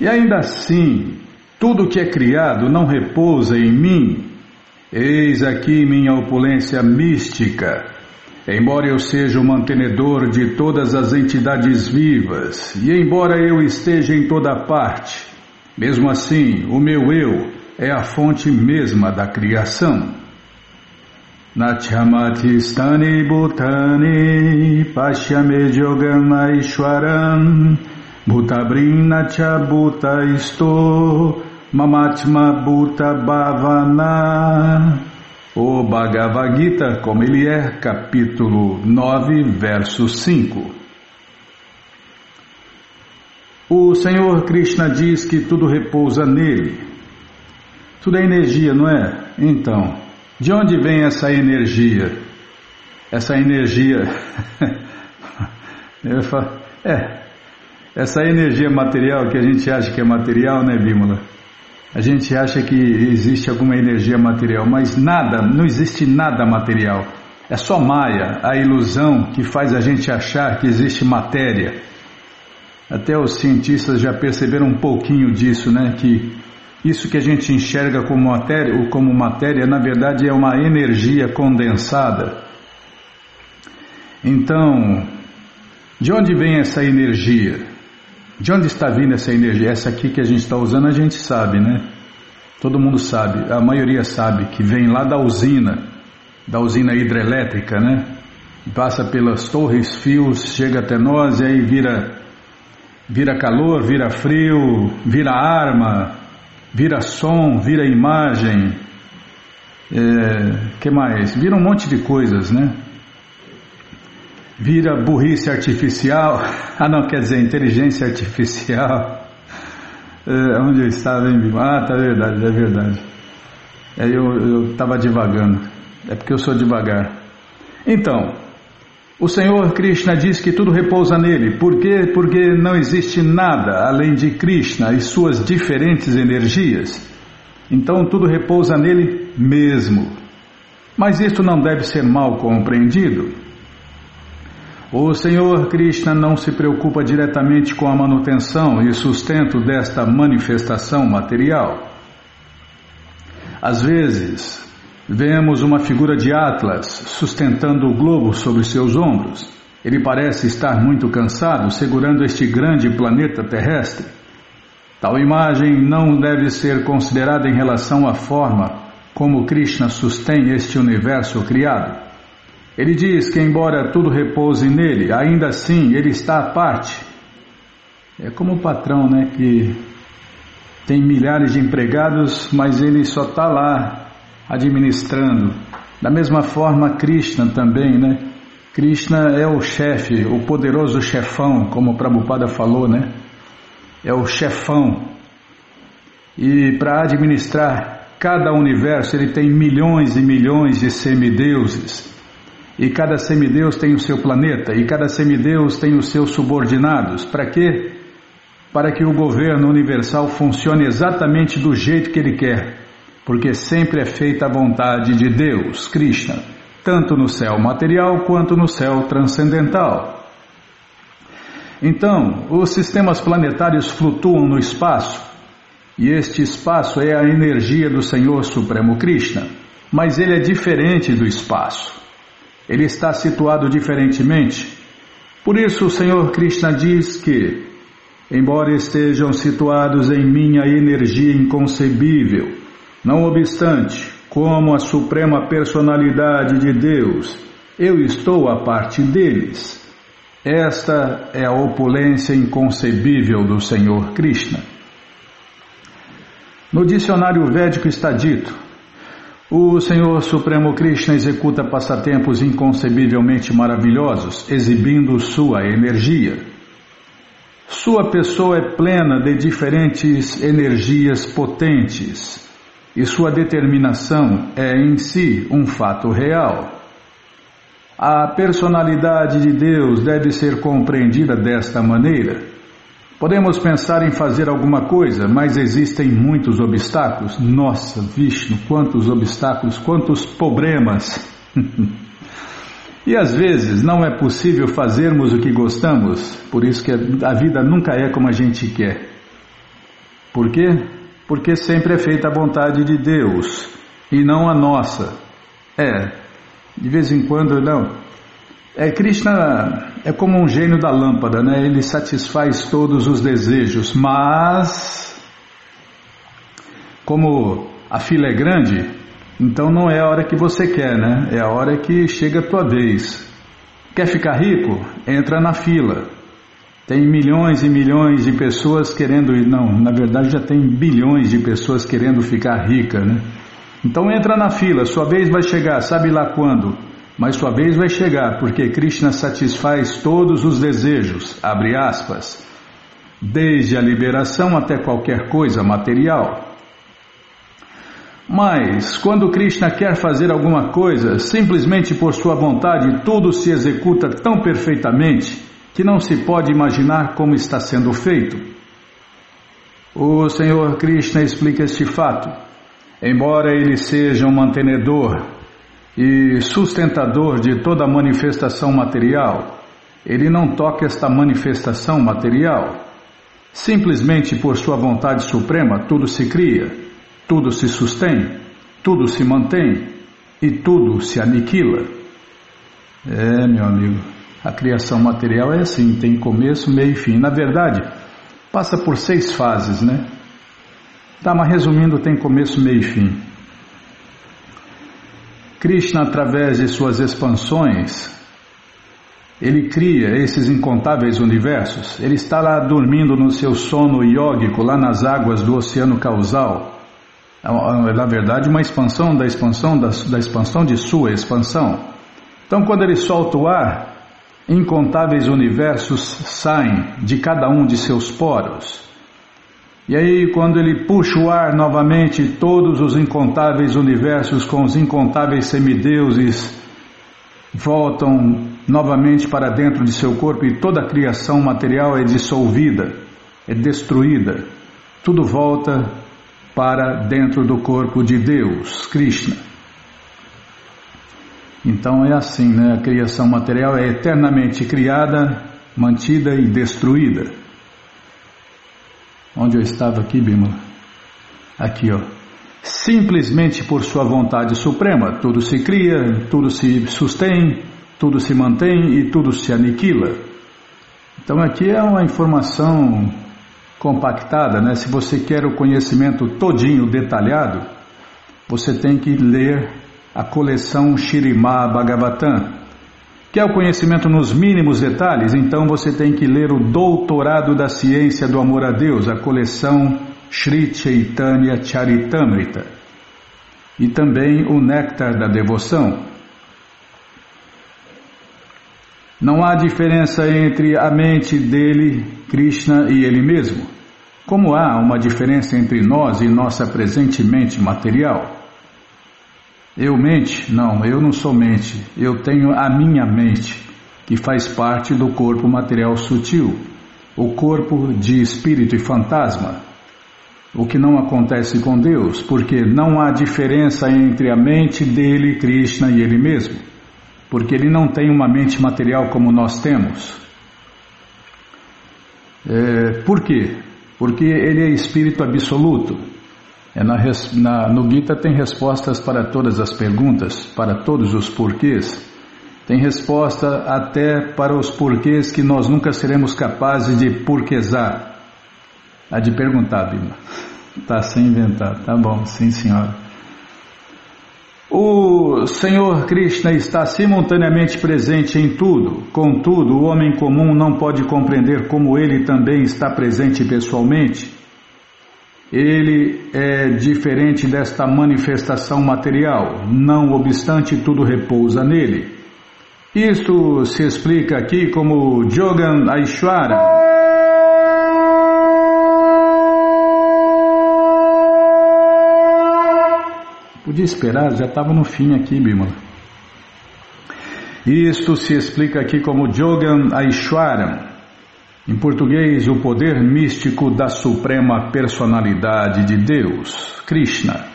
E ainda assim, tudo que é criado não repousa em mim. Eis aqui minha opulência mística. Embora eu seja o mantenedor de todas as entidades vivas, e embora eu esteja em toda parte, mesmo assim, o meu eu é a fonte mesma da criação. Nachamati stani bhutani pashyame jogamaishwaram bhutabrin nacha bhuta isto mamatma bhuta bhavana. O Bhagavad Gita, como ele é, capítulo 9, verso 5. O Senhor Krishna diz que tudo repousa nele. Tudo é energia, não é? Então, de onde vem essa energia? Essa energia... essa energia material que a gente acha que é material, né, Bímola? A gente acha que existe alguma energia material, mas nada, não existe nada material. É só Maya, a ilusão que faz a gente achar que existe matéria. Até os cientistas já perceberam um pouquinho disso, né? Que isso que a gente enxerga como matéria, na verdade é uma energia condensada. Então, de onde vem essa energia? De onde está vindo essa energia? Essa aqui que a gente está usando, a gente sabe, né? Todo mundo sabe, a maioria sabe que vem lá da usina hidrelétrica, né? Passa pelas torres, fios, chega até nós e aí vira calor, vira frio, vira arma, vira som, vira imagem, que mais? Vira um monte de coisas, né? Vira burrice artificial, inteligência artificial. Onde eu estava, hein, Bima? Ah, tá, verdade, é verdade. Eu estava divagando, é porque eu sou devagar. Então, o Senhor Krishna diz que tudo repousa nele. Por quê? Porque não existe nada além de Krishna e suas diferentes energias. Então tudo repousa nele mesmo. Mas isto não deve ser mal compreendido. O Senhor Krishna não se preocupa diretamente com a manutenção e sustento desta manifestação material. Às vezes, vemos uma figura de Atlas sustentando o globo sobre seus ombros. Ele parece estar muito cansado segurando este grande planeta terrestre. Tal imagem não deve ser considerada em relação à forma como Krishna sustém este universo criado. Ele diz que embora tudo repouse nele, ainda assim ele está à parte. É como o patrão, né, que tem milhares de empregados, mas ele só está lá administrando. Da mesma forma, Krishna também, né? Krishna é o chefe, o poderoso chefão, como o Prabhupada falou, né? É o chefão. E para administrar cada universo, ele tem milhões e milhões de semideuses. E cada semideus tem o seu planeta, e cada semideus tem os seus subordinados. Para quê? Para que o governo universal funcione exatamente do jeito que ele quer, porque sempre é feita a vontade de Deus, Krishna, tanto no céu material quanto no céu transcendental. Então, os sistemas planetários flutuam no espaço, e este espaço é a energia do Senhor Supremo Krishna, mas ele é diferente do espaço. Ele está situado diferentemente. Por isso o Senhor Krishna diz que, embora estejam situados em minha energia inconcebível, não obstante, como a suprema personalidade de Deus, eu estou à parte deles. Esta é a opulência inconcebível do Senhor Krishna. No dicionário védico está dito: o Senhor Supremo Krishna executa passatempo inconcebivelmente maravilhosos, exibindo sua energia. Sua pessoa é plena de diferentes energias potentes, e sua determinação é em si um fato real. A personalidade de Deus deve ser compreendida desta maneira. Podemos pensar em fazer alguma coisa, mas existem muitos obstáculos. Nossa, Vishnu, quantos obstáculos, quantos problemas! E às vezes não é possível fazermos o que gostamos, por isso que a vida nunca é como a gente quer. Por quê? Porque sempre é feita a vontade de Deus e não a nossa. De vez em quando não. Krishna é como um gênio da lâmpada, né? Ele satisfaz todos os desejos, mas como a fila é grande, então não é a hora que você quer, né? É a hora que chega a tua vez. Quer ficar rico? Entra na fila. Tem milhões e milhões de pessoas querendo ir. Não, na verdade já tem bilhões de pessoas querendo ficar rica, né? Então entra na fila, sua vez vai chegar, sabe lá quando? Mas sua vez vai chegar, porque Krishna satisfaz todos os desejos, abre aspas, desde a liberação até qualquer coisa material. Mas, quando Krishna quer fazer alguma coisa, simplesmente por sua vontade, tudo se executa tão perfeitamente que não se pode imaginar como está sendo feito. O Senhor Krishna explica este fato. Embora ele seja um mantenedor e sustentador de toda a manifestação material, ele não toca esta manifestação material. Simplesmente por sua vontade suprema, tudo se cria, tudo se sustém, tudo se mantém e tudo se aniquila. Meu amigo, a criação material é assim, tem começo, meio e fim. Na verdade, passa por 6 fases, né? Tá, mas resumindo, tem começo, meio e fim. Krishna, através de suas expansões, ele cria esses incontáveis universos. Ele está lá dormindo no seu sono iógico, lá nas águas do oceano causal. Na verdade, uma expansão da expansão de sua expansão. Então, quando ele solta o ar, incontáveis universos saem de cada um de seus poros. E aí, quando ele puxa o ar novamente, todos os incontáveis universos com os incontáveis semideuses voltam novamente para dentro de seu corpo e toda a criação material é dissolvida, é destruída. Tudo volta para dentro do corpo de Deus, Krishna. Então é assim, né? A criação material é eternamente criada, mantida e destruída. Onde eu estava aqui, Bimala? Aqui, ó. Simplesmente por sua vontade suprema, tudo se cria, tudo se sustém, tudo se mantém e tudo se aniquila. Então aqui é uma informação compactada, né? Se você quer o conhecimento todinho, detalhado, você tem que ler a coleção Śrīmad Bhagavatam. Quer o conhecimento nos mínimos detalhes? Então você tem que ler o Doutorado da Ciência do Amor a Deus, a coleção Sri Chaitanya Charitamrita. E também o Néctar da Devoção. Não há diferença entre a mente dele, Krishna, e ele mesmo, como há uma diferença entre nós e nossa presente mente material. Eu mente? Não, eu não sou mente. Eu tenho a minha mente, que faz parte do corpo material sutil, o corpo de espírito e fantasma. O que não acontece com Deus, porque não há diferença entre a mente dele, Krishna, e ele mesmo, porque ele não tem uma mente material como nós temos. Por quê? Porque ele é espírito absoluto. No Gita tem respostas para todas as perguntas, para todos os porquês. Tem resposta até para os porquês que nós nunca seremos capazes de porquezar. Há de perguntar, Bima. Está sem inventar. Tá bom, sim senhora. O Senhor Krishna está simultaneamente presente em tudo. Contudo, o homem comum não pode compreender como ele também está presente pessoalmente. Ele é diferente desta manifestação material, não obstante tudo repousa nele. Isto se explica aqui como Jogan Aishwara. Podia esperar, já estava no fim aqui, Bimala. Isto se explica aqui como Jogan Aishwara. Em português, o poder místico da Suprema Personalidade de Deus, Krishna.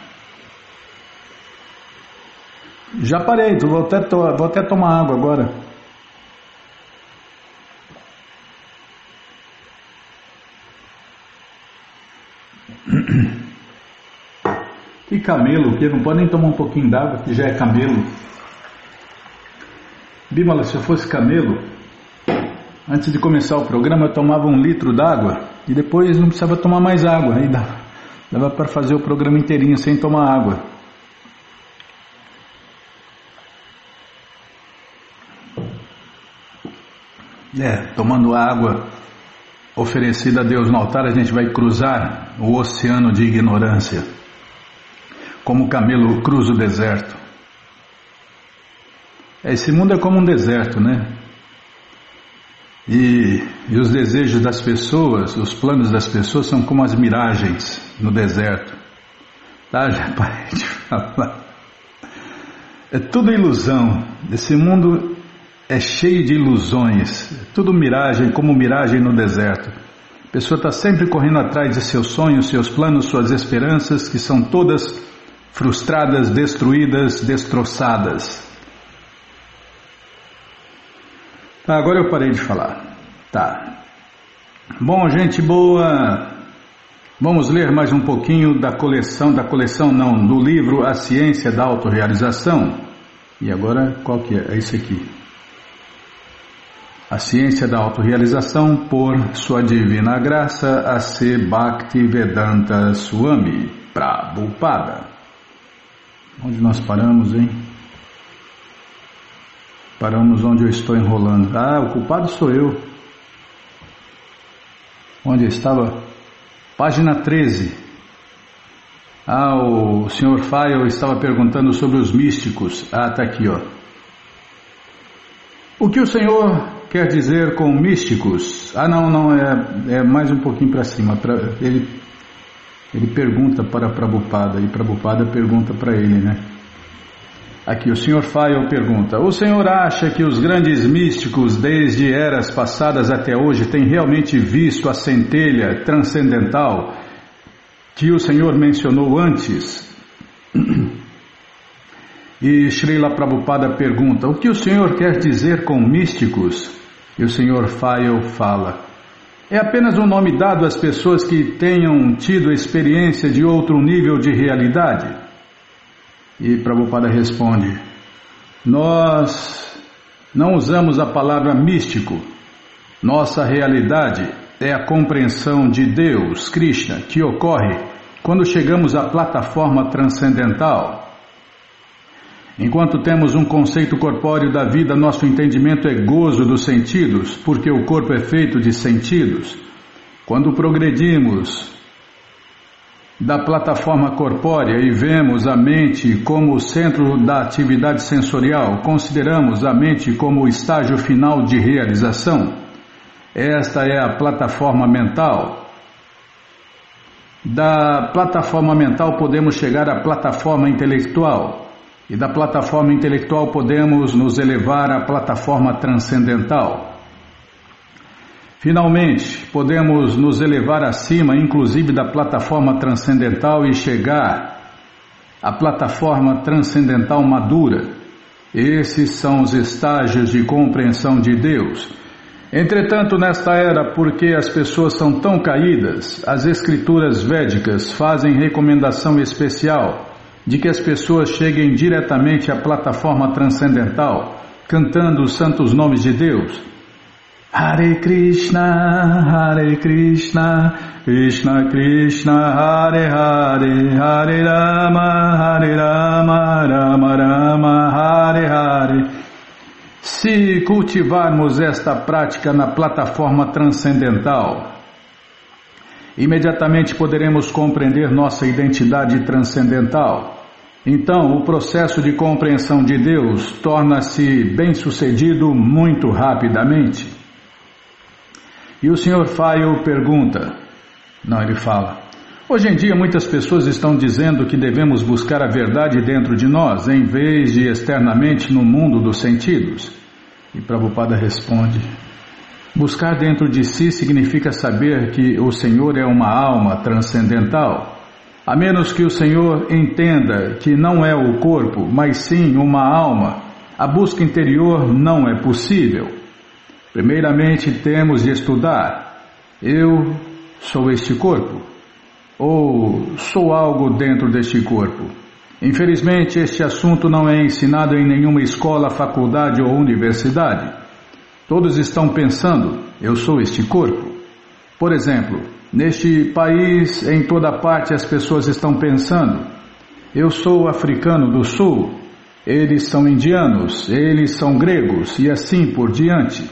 Já parei, vou até tomar água agora. E camelo, que não pode nem tomar um pouquinho d'água, que já é camelo. Bímola, se eu fosse camelo, antes de começar o programa eu tomava 1 litro d'água e depois não precisava tomar mais água. Aí dava para fazer o programa inteirinho sem tomar água. Tomando água oferecida a Deus no altar, a gente vai cruzar o oceano de ignorância, como o camelo cruza o deserto. Esse mundo é como um deserto, né? E os desejos das pessoas, os planos das pessoas são como as miragens no deserto. Tá? Já parei de falar. É tudo ilusão. Esse mundo é cheio de ilusões. É tudo miragem, como miragem no deserto. A pessoa está sempre correndo atrás de seus sonhos, seus planos, suas esperanças, que são todas frustradas, destruídas, destroçadas. Tá, agora eu parei de falar. Tá. Bom, gente boa, vamos ler mais um pouquinho do livro A Ciência da Autorrealização. E agora, qual que é? É esse aqui. A Ciência da Autorrealização, por Sua Divina Graça, A.C. Bhaktivedanta Swami Prabhupada. Onde nós paramos, hein? Paramos onde eu estou enrolando. O culpado sou eu. Onde eu estava? Página 13. O Sr. Fael estava perguntando sobre os místicos. Está aqui, ó. O que o Senhor quer dizer com místicos? Não, é mais um pouquinho para cima. Ele pergunta para Prabhupada, e Prabhupada pergunta para ele, né? Aqui o Sr. Fael pergunta: o senhor acha que os grandes místicos desde eras passadas até hoje têm realmente visto a centelha transcendental que o senhor mencionou antes? E Srila Prabhupada pergunta: o que o senhor quer dizer com místicos? E o Sr. Fael fala: é apenas um nome dado às pessoas que tenham tido experiência de outro nível de realidade. E Prabhupada responde: nós não usamos a palavra místico. Nossa realidade é a compreensão de Deus, Krishna, que ocorre quando chegamos à plataforma transcendental. Enquanto temos um conceito corpóreo da vida, nosso entendimento é gozo dos sentidos, porque o corpo é feito de sentidos. Quando progredimos da plataforma corpórea e vemos a mente como o centro da atividade sensorial, consideramos a mente como o estágio final de realização. Esta é a plataforma mental. Da plataforma mental podemos chegar à plataforma intelectual, e da plataforma intelectual podemos nos elevar à plataforma transcendental. Finalmente, podemos nos elevar acima, inclusive da plataforma transcendental, e chegar à plataforma transcendental madura. Esses são os estágios de compreensão de Deus. Entretanto, nesta era, porque as pessoas são tão caídas, as escrituras védicas fazem recomendação especial de que as pessoas cheguem diretamente à plataforma transcendental, cantando os santos nomes de Deus. Hare Krishna, Krishna Krishna, Hare Hare, Hare Rama, Rama Rama, Hare Hare. Se cultivarmos esta prática na plataforma transcendental, imediatamente poderemos compreender nossa identidade transcendental. Então, o processo de compreensão de Deus torna-se bem-sucedido muito rapidamente. E o Sr. Fael pergunta, ele fala: hoje em dia muitas pessoas estão dizendo que devemos buscar a verdade dentro de nós, em vez de externamente no mundo dos sentidos. E Prabhupada responde: buscar dentro de si significa saber que o Senhor é uma alma transcendental. A menos que o Senhor entenda que não é o corpo, mas sim uma alma, a busca interior não é possível. Primeiramente temos de estudar: eu sou este corpo. Ou sou algo dentro deste corpo? Infelizmente, este assunto não é ensinado em nenhuma escola, faculdade ou universidade. Todos estão pensando, eu sou este corpo. Por exemplo, neste país, em toda parte as pessoas estão pensando, eu sou africano do sul, eles são indianos, eles são gregos e assim por diante.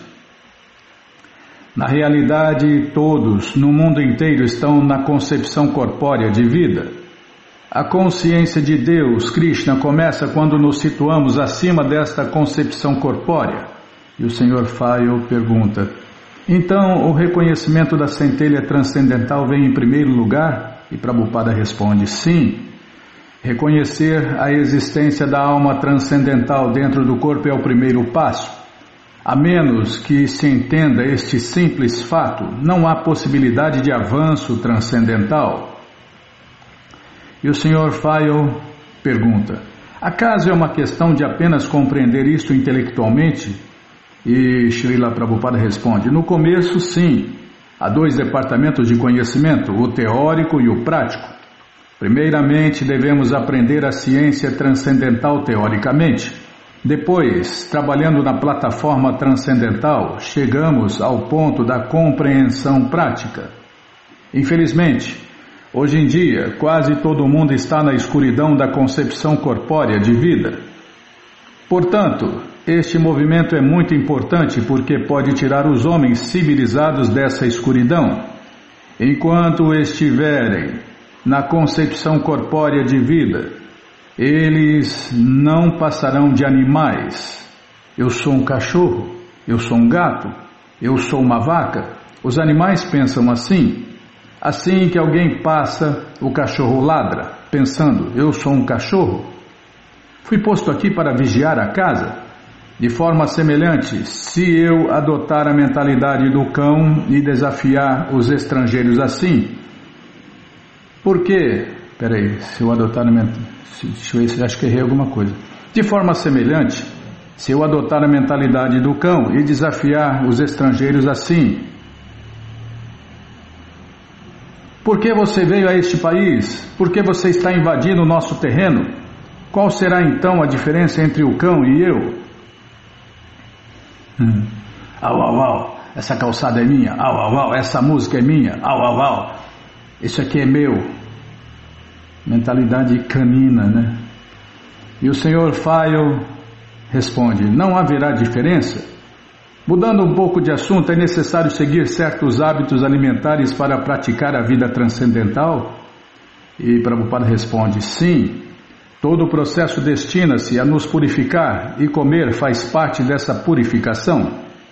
Na realidade, todos no mundo inteiro estão na concepção corpórea de vida. A consciência de Deus, Krishna, começa quando nos situamos acima desta concepção corpórea. E o Sr. Fayo pergunta, então o reconhecimento da centelha transcendental vem em primeiro lugar? E Prabhupada responde, sim. Reconhecer a existência da alma transcendental dentro do corpo é o primeiro passo. A menos que se entenda este simples fato, não há possibilidade de avanço transcendental. E o Sr. Fayo pergunta, acaso é uma questão de apenas compreender isto intelectualmente? E Srila Prabhupada responde, no começo sim, há 2 departamentos de conhecimento, o teórico e o prático. Primeiramente devemos aprender a ciência transcendental teoricamente. Depois, trabalhando na plataforma transcendental, chegamos ao ponto da compreensão prática. Infelizmente, hoje em dia, quase todo mundo está na escuridão da concepção corpórea de vida. Portanto, este movimento é muito importante porque pode tirar os homens civilizados dessa escuridão. Enquanto estiverem na concepção corpórea de vida, eles não passarão de animais. Eu sou um cachorro, eu sou um gato, eu sou uma vaca. Os animais pensam assim. Assim que alguém passa, o cachorro ladra, pensando, eu sou um cachorro. Fui posto aqui para vigiar a casa. De forma semelhante, se eu adotar a mentalidade do cão e desafiar os estrangeiros assim, por quê? Peraí, se eu adotar a mentalidade... Deixa eu ver se acho que errei alguma coisa. De forma semelhante, se eu adotar a mentalidade do cão e desafiar os estrangeiros assim, por que você veio a este país? Por que você está invadindo o nosso terreno? Qual será então a diferença entre o cão e eu? Au, au, au, essa calçada é minha. Au, au, au, essa música é minha. Au, au, au, isso aqui é meu. Mentalidade canina, né? E o Sr. Fayo responde, não haverá diferença? Mudando um pouco de assunto, é necessário seguir certos hábitos alimentares para praticar a vida transcendental? E Prabhupada responde, sim. Todo o processo destina-se a nos purificar e comer faz parte dessa purificação.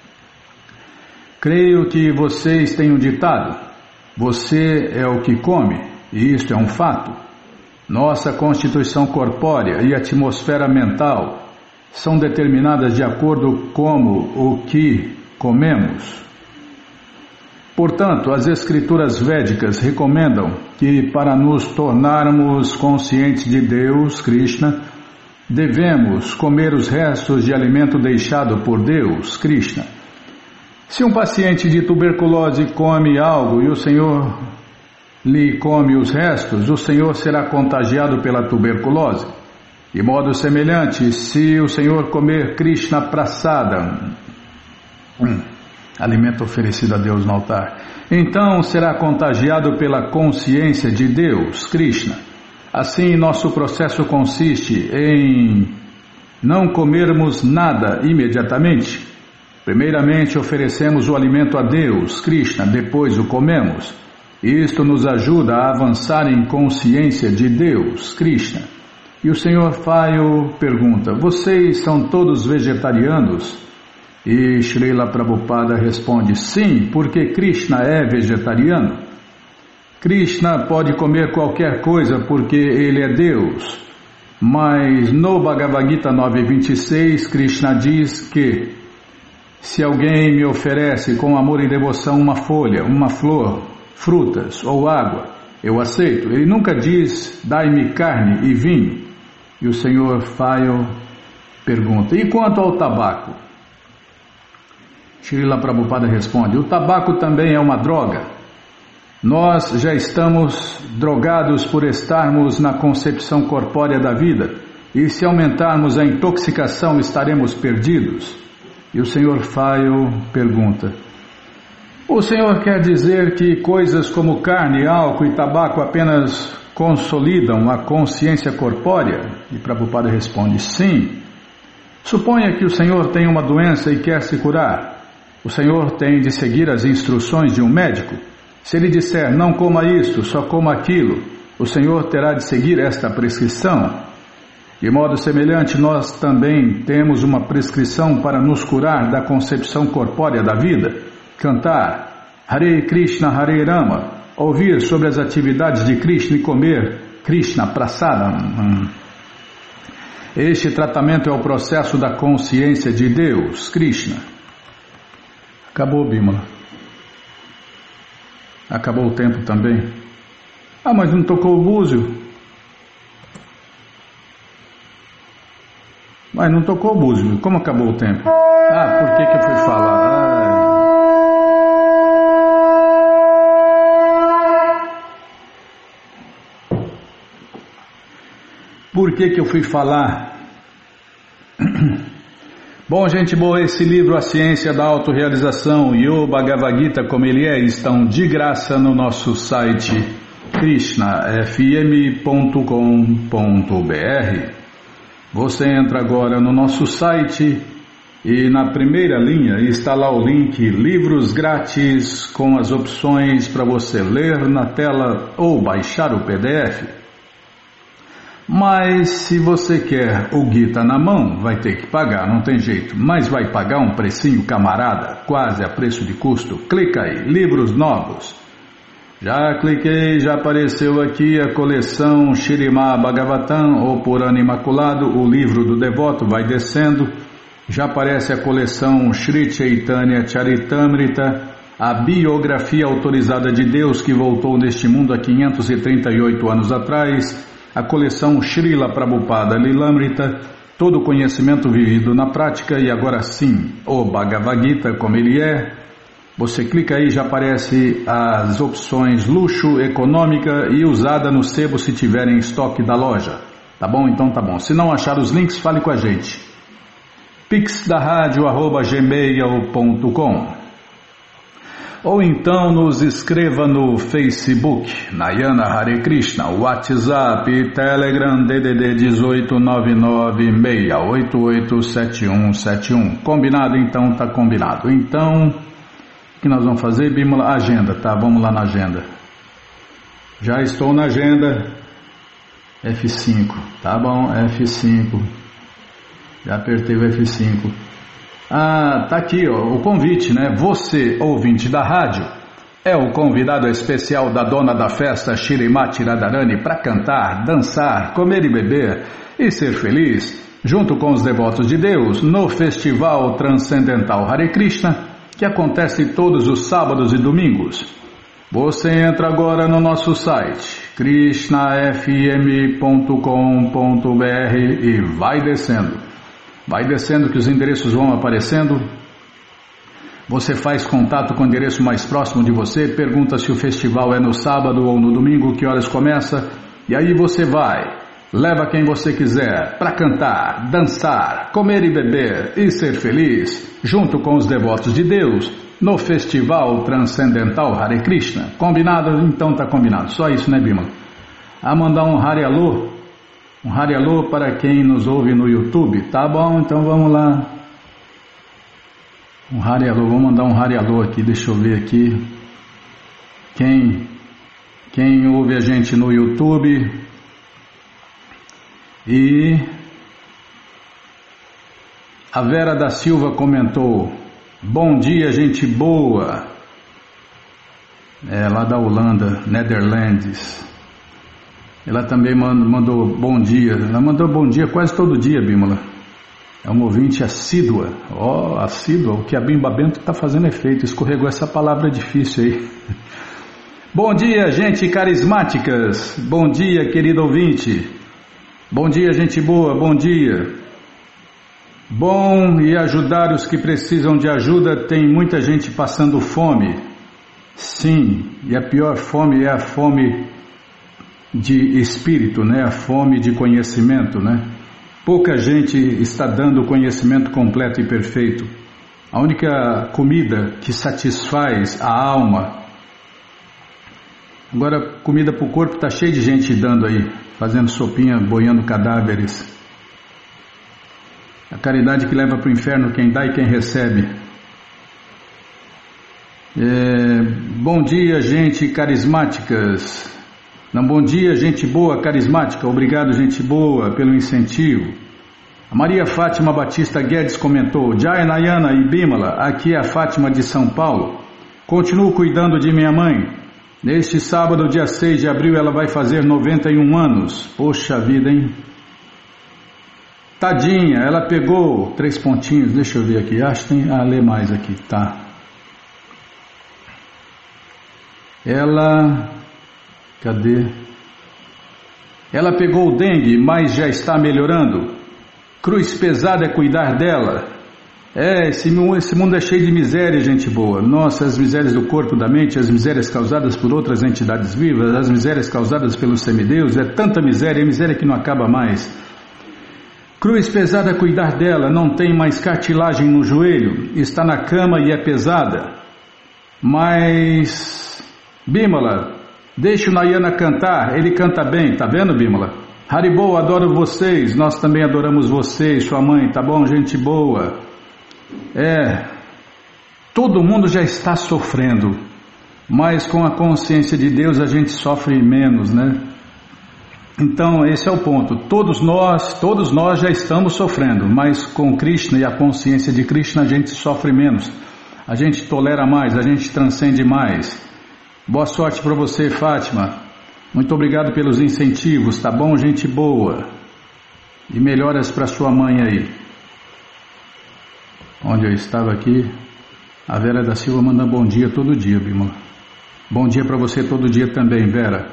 Creio que vocês têm um ditado, você é o que come, e isto é um fato. Nossa constituição corpórea e atmosfera mental são determinadas de acordo com o que comemos. Portanto, as escrituras védicas recomendam que para nos tornarmos conscientes de Deus, Krishna, devemos comer os restos de alimento deixado por Deus, Krishna. Se um paciente de tuberculose come algo e o Senhor lhe come os restos, o Senhor será contagiado pela tuberculose. De modo semelhante, se o Senhor comer Krishna Prasada, alimento oferecido a Deus no altar, então será contagiado pela consciência de Deus, Krishna. Assim, nosso processo consiste em não comermos nada imediatamente. Primeiramente oferecemos o alimento a Deus, Krishna, depois o comemos. Isto nos ajuda a avançar em consciência de Deus, Krishna. E o Sr. Fayo pergunta, vocês são todos vegetarianos? E Srila Prabhupada responde, sim, porque Krishna é vegetariano. Krishna pode comer qualquer coisa porque ele é Deus. Mas no Bhagavad Gita 9.26, Krishna diz que se alguém me oferece com amor e devoção uma folha, uma flor, frutas ou água, eu aceito. Ele nunca diz, dai-me carne e vinho. E o Sr. Fayo pergunta, e quanto ao tabaco? Srila Prabhupada responde, o tabaco também é uma droga. Nós já estamos drogados por estarmos na concepção corpórea da vida, e se aumentarmos a intoxicação estaremos perdidos. E o Sr. Fayo pergunta: o senhor quer dizer que coisas como carne, álcool e tabaco apenas consolidam a consciência corpórea? E Prabhupada responde: sim. Suponha que o senhor tem uma doença e quer se curar. O senhor tem de seguir as instruções de um médico. Se ele disser não coma isso, só coma aquilo, o senhor terá de seguir esta prescrição. De modo semelhante, nós também temos uma prescrição para nos curar da concepção corpórea da vida: cantar Hare Krishna, Hare Rama, ouvir sobre as atividades de Krishna e comer Krishna Prasadam. Este tratamento é o processo da consciência de Deus, Krishna. Acabou, Bimala. Acabou o tempo também. Ah, mas não tocou o búzio. Mas não tocou o búzio. Como acabou o tempo? Ah, por que eu fui falar? Por que eu fui falar? Bom, gente boa, esse livro, A Ciência da Autorrealização e o Bhagavad Gita como ele é, estão de graça no nosso site krishnafm.com.br. Você entra agora no nosso site e na primeira linha está lá o link Livros Grátis com as opções para você ler na tela ou baixar o PDF. Mas se você quer o Gita na mão, vai ter que pagar, não tem jeito. Mas vai pagar um precinho camarada, quase a preço de custo. Clica aí, livros novos. Já cliquei, já apareceu aqui a coleção Śrīmad Bhagavatam, ou Purana Imaculado, o livro do devoto, vai descendo. Já aparece a coleção Shri Chaitanya Charitamrita, a biografia autorizada de Deus que voltou neste mundo há 538 anos atrás. A coleção Srila Prabhupada Lilamrita, todo o conhecimento vivido na prática, e agora sim, o Bhagavad Gita como ele é. Você clica aí, já aparece as opções luxo, econômica e usada no sebo se tiver em estoque da loja. Tá bom? Então tá bom. Se não achar os links, fale com a gente. pixdaradio@gmail.com. Ou então nos escreva no Facebook, Nayana Hare Krishna, WhatsApp, Telegram, DDD 18996887171. Combinado? Então tá combinado. Então, o que nós vamos fazer, Bímola? Agenda, tá? Vamos lá na agenda. Já estou na agenda. F5, tá bom? F5. Já apertei o F5. Ah, tá aqui, ó, o convite, né? Você, ouvinte da rádio, é o convidado especial da dona da festa Shrimati Radharani para cantar, dançar, comer e beber e ser feliz, junto com os devotos de Deus, no Festival Transcendental Hare Krishna, que acontece todos os sábados e domingos. Você entra agora no nosso site, krishnafm.com.br e vai descendo. Vai descendo que os endereços vão aparecendo. Você faz contato com o endereço mais próximo de você, pergunta se o festival é no sábado ou no domingo, que horas começa, e aí você vai, leva quem você quiser para cantar, dançar, comer e beber e ser feliz, junto com os devotos de Deus, no Festival Transcendental Hare Krishna. Combinado? Então tá combinado. Só isso, né, Bima? A mandar um Hare Alô. Um Hare Alô para quem nos ouve no YouTube. Tá bom, então vamos lá. Um Hare Alô, vou mandar um Hare Alô aqui, deixa eu ver aqui. Quem ouve a gente no YouTube. E a Vera da Silva comentou: bom dia, gente boa. É lá da Holanda, Netherlands. Ela também mandou bom dia. Ela mandou bom dia quase todo dia, Bímola. É uma ouvinte assídua. Ó, assídua, o que a Bimba Bento está fazendo efeito. Escorregou essa palavra difícil aí. Bom dia, gente carismáticas. Bom dia, querido ouvinte. Bom dia, gente boa. Bom dia. Bom e ajudar os que precisam de ajuda. Tem muita gente passando fome. Sim, e a pior fome é a fome de espírito, né? A fome de conhecimento, né? Pouca gente está dando o conhecimento completo e perfeito. A única comida que satisfaz a alma. Agora, comida para o corpo está cheio de gente dando aí, fazendo sopinha, boiando cadáveres. A caridade que leva para o inferno quem dá e quem recebe. Bom dia, gente carismáticas. Não, bom dia, gente boa, carismática. Obrigado, gente boa, pelo incentivo. A Maria Fátima Batista Guedes comentou: Jai Nayana e Bimala, aqui é a Fátima de São Paulo. Continuo cuidando de minha mãe. Neste sábado, dia 6 de abril, ela vai fazer 91 anos. Poxa vida, hein? Tadinha, ela pegou 3 pontinhos, deixa eu ver aqui, acho que tem a ler mais aqui, tá? Cadê? Ela pegou o dengue, mas já está melhorando. Cruz pesada é cuidar dela. Esse mundo é cheio de miséria, gente boa. Nossa, as misérias do corpo, da mente, as misérias causadas por outras entidades vivas, as misérias causadas pelos semideus, é tanta miséria, é miséria que não acaba mais. Cruz pesada é cuidar dela, não tem mais cartilagem no joelho, está na cama e é pesada. Mas, Bimala, deixa o Nayana cantar, ele canta bem, tá vendo, Bimala? Haribo, adoro vocês, nós também adoramos vocês, sua mãe, tá bom, gente boa? Todo mundo já está sofrendo, mas com a consciência de Deus a gente sofre menos, né? Então esse é o ponto, todos nós já estamos sofrendo, mas com Krishna e a consciência de Krishna a gente sofre menos, a gente tolera mais, a gente transcende mais. Boa sorte para você, Fátima, muito obrigado pelos incentivos, tá bom, gente boa? E melhoras para sua mãe aí. Onde eu estava aqui, a Vera da Silva manda bom dia todo dia, Bimala. Bom dia para você todo dia também, Vera.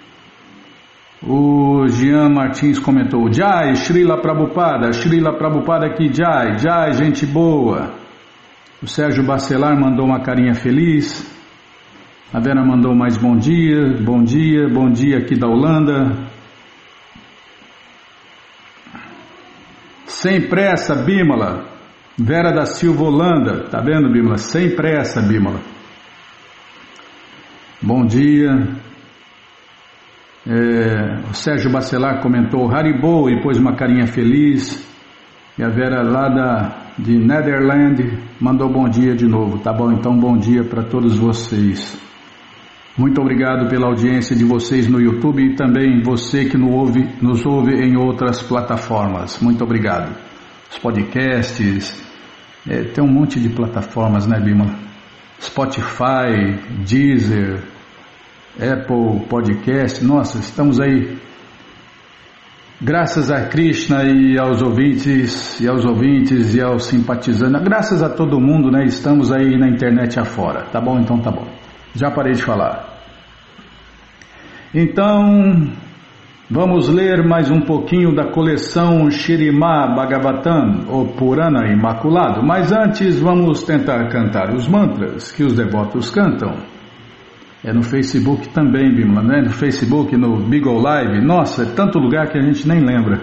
O Jean Martins comentou: Jai, Srila Prabhupada aqui, Jai, Jai, gente boa. O Sérgio Bacelar mandou uma carinha feliz. A Vera mandou mais bom dia, bom dia, bom dia aqui da Holanda. Sem pressa, Bimala. Vera da Silva, Holanda, tá vendo, Bimala? Sem pressa, Bimala. Bom dia. O Sérgio Bacelar comentou Haribo e pôs uma carinha feliz. E a Vera lá de Netherlands mandou bom dia de novo. Tá bom, então bom dia para todos vocês. Muito obrigado pela audiência de vocês no YouTube e também você que nos ouve em outras plataformas. Muito obrigado. Os podcasts, tem um monte de plataformas, né, Bimala? Spotify, Deezer, Apple Podcast, nossa, estamos aí. Graças a Krishna e aos ouvintes e aos simpatizantes, graças a todo mundo, né? Estamos aí na internet afora, tá bom? Então tá bom. Já parei de falar. Então, vamos ler mais um pouquinho da coleção Śrīmad Bhagavatam, o Purana Imaculado. Mas antes vamos tentar cantar os mantras que os devotos cantam. É no Facebook também, Bimala, né? No Facebook, no Beagle Live. Nossa, é tanto lugar que a gente nem lembra.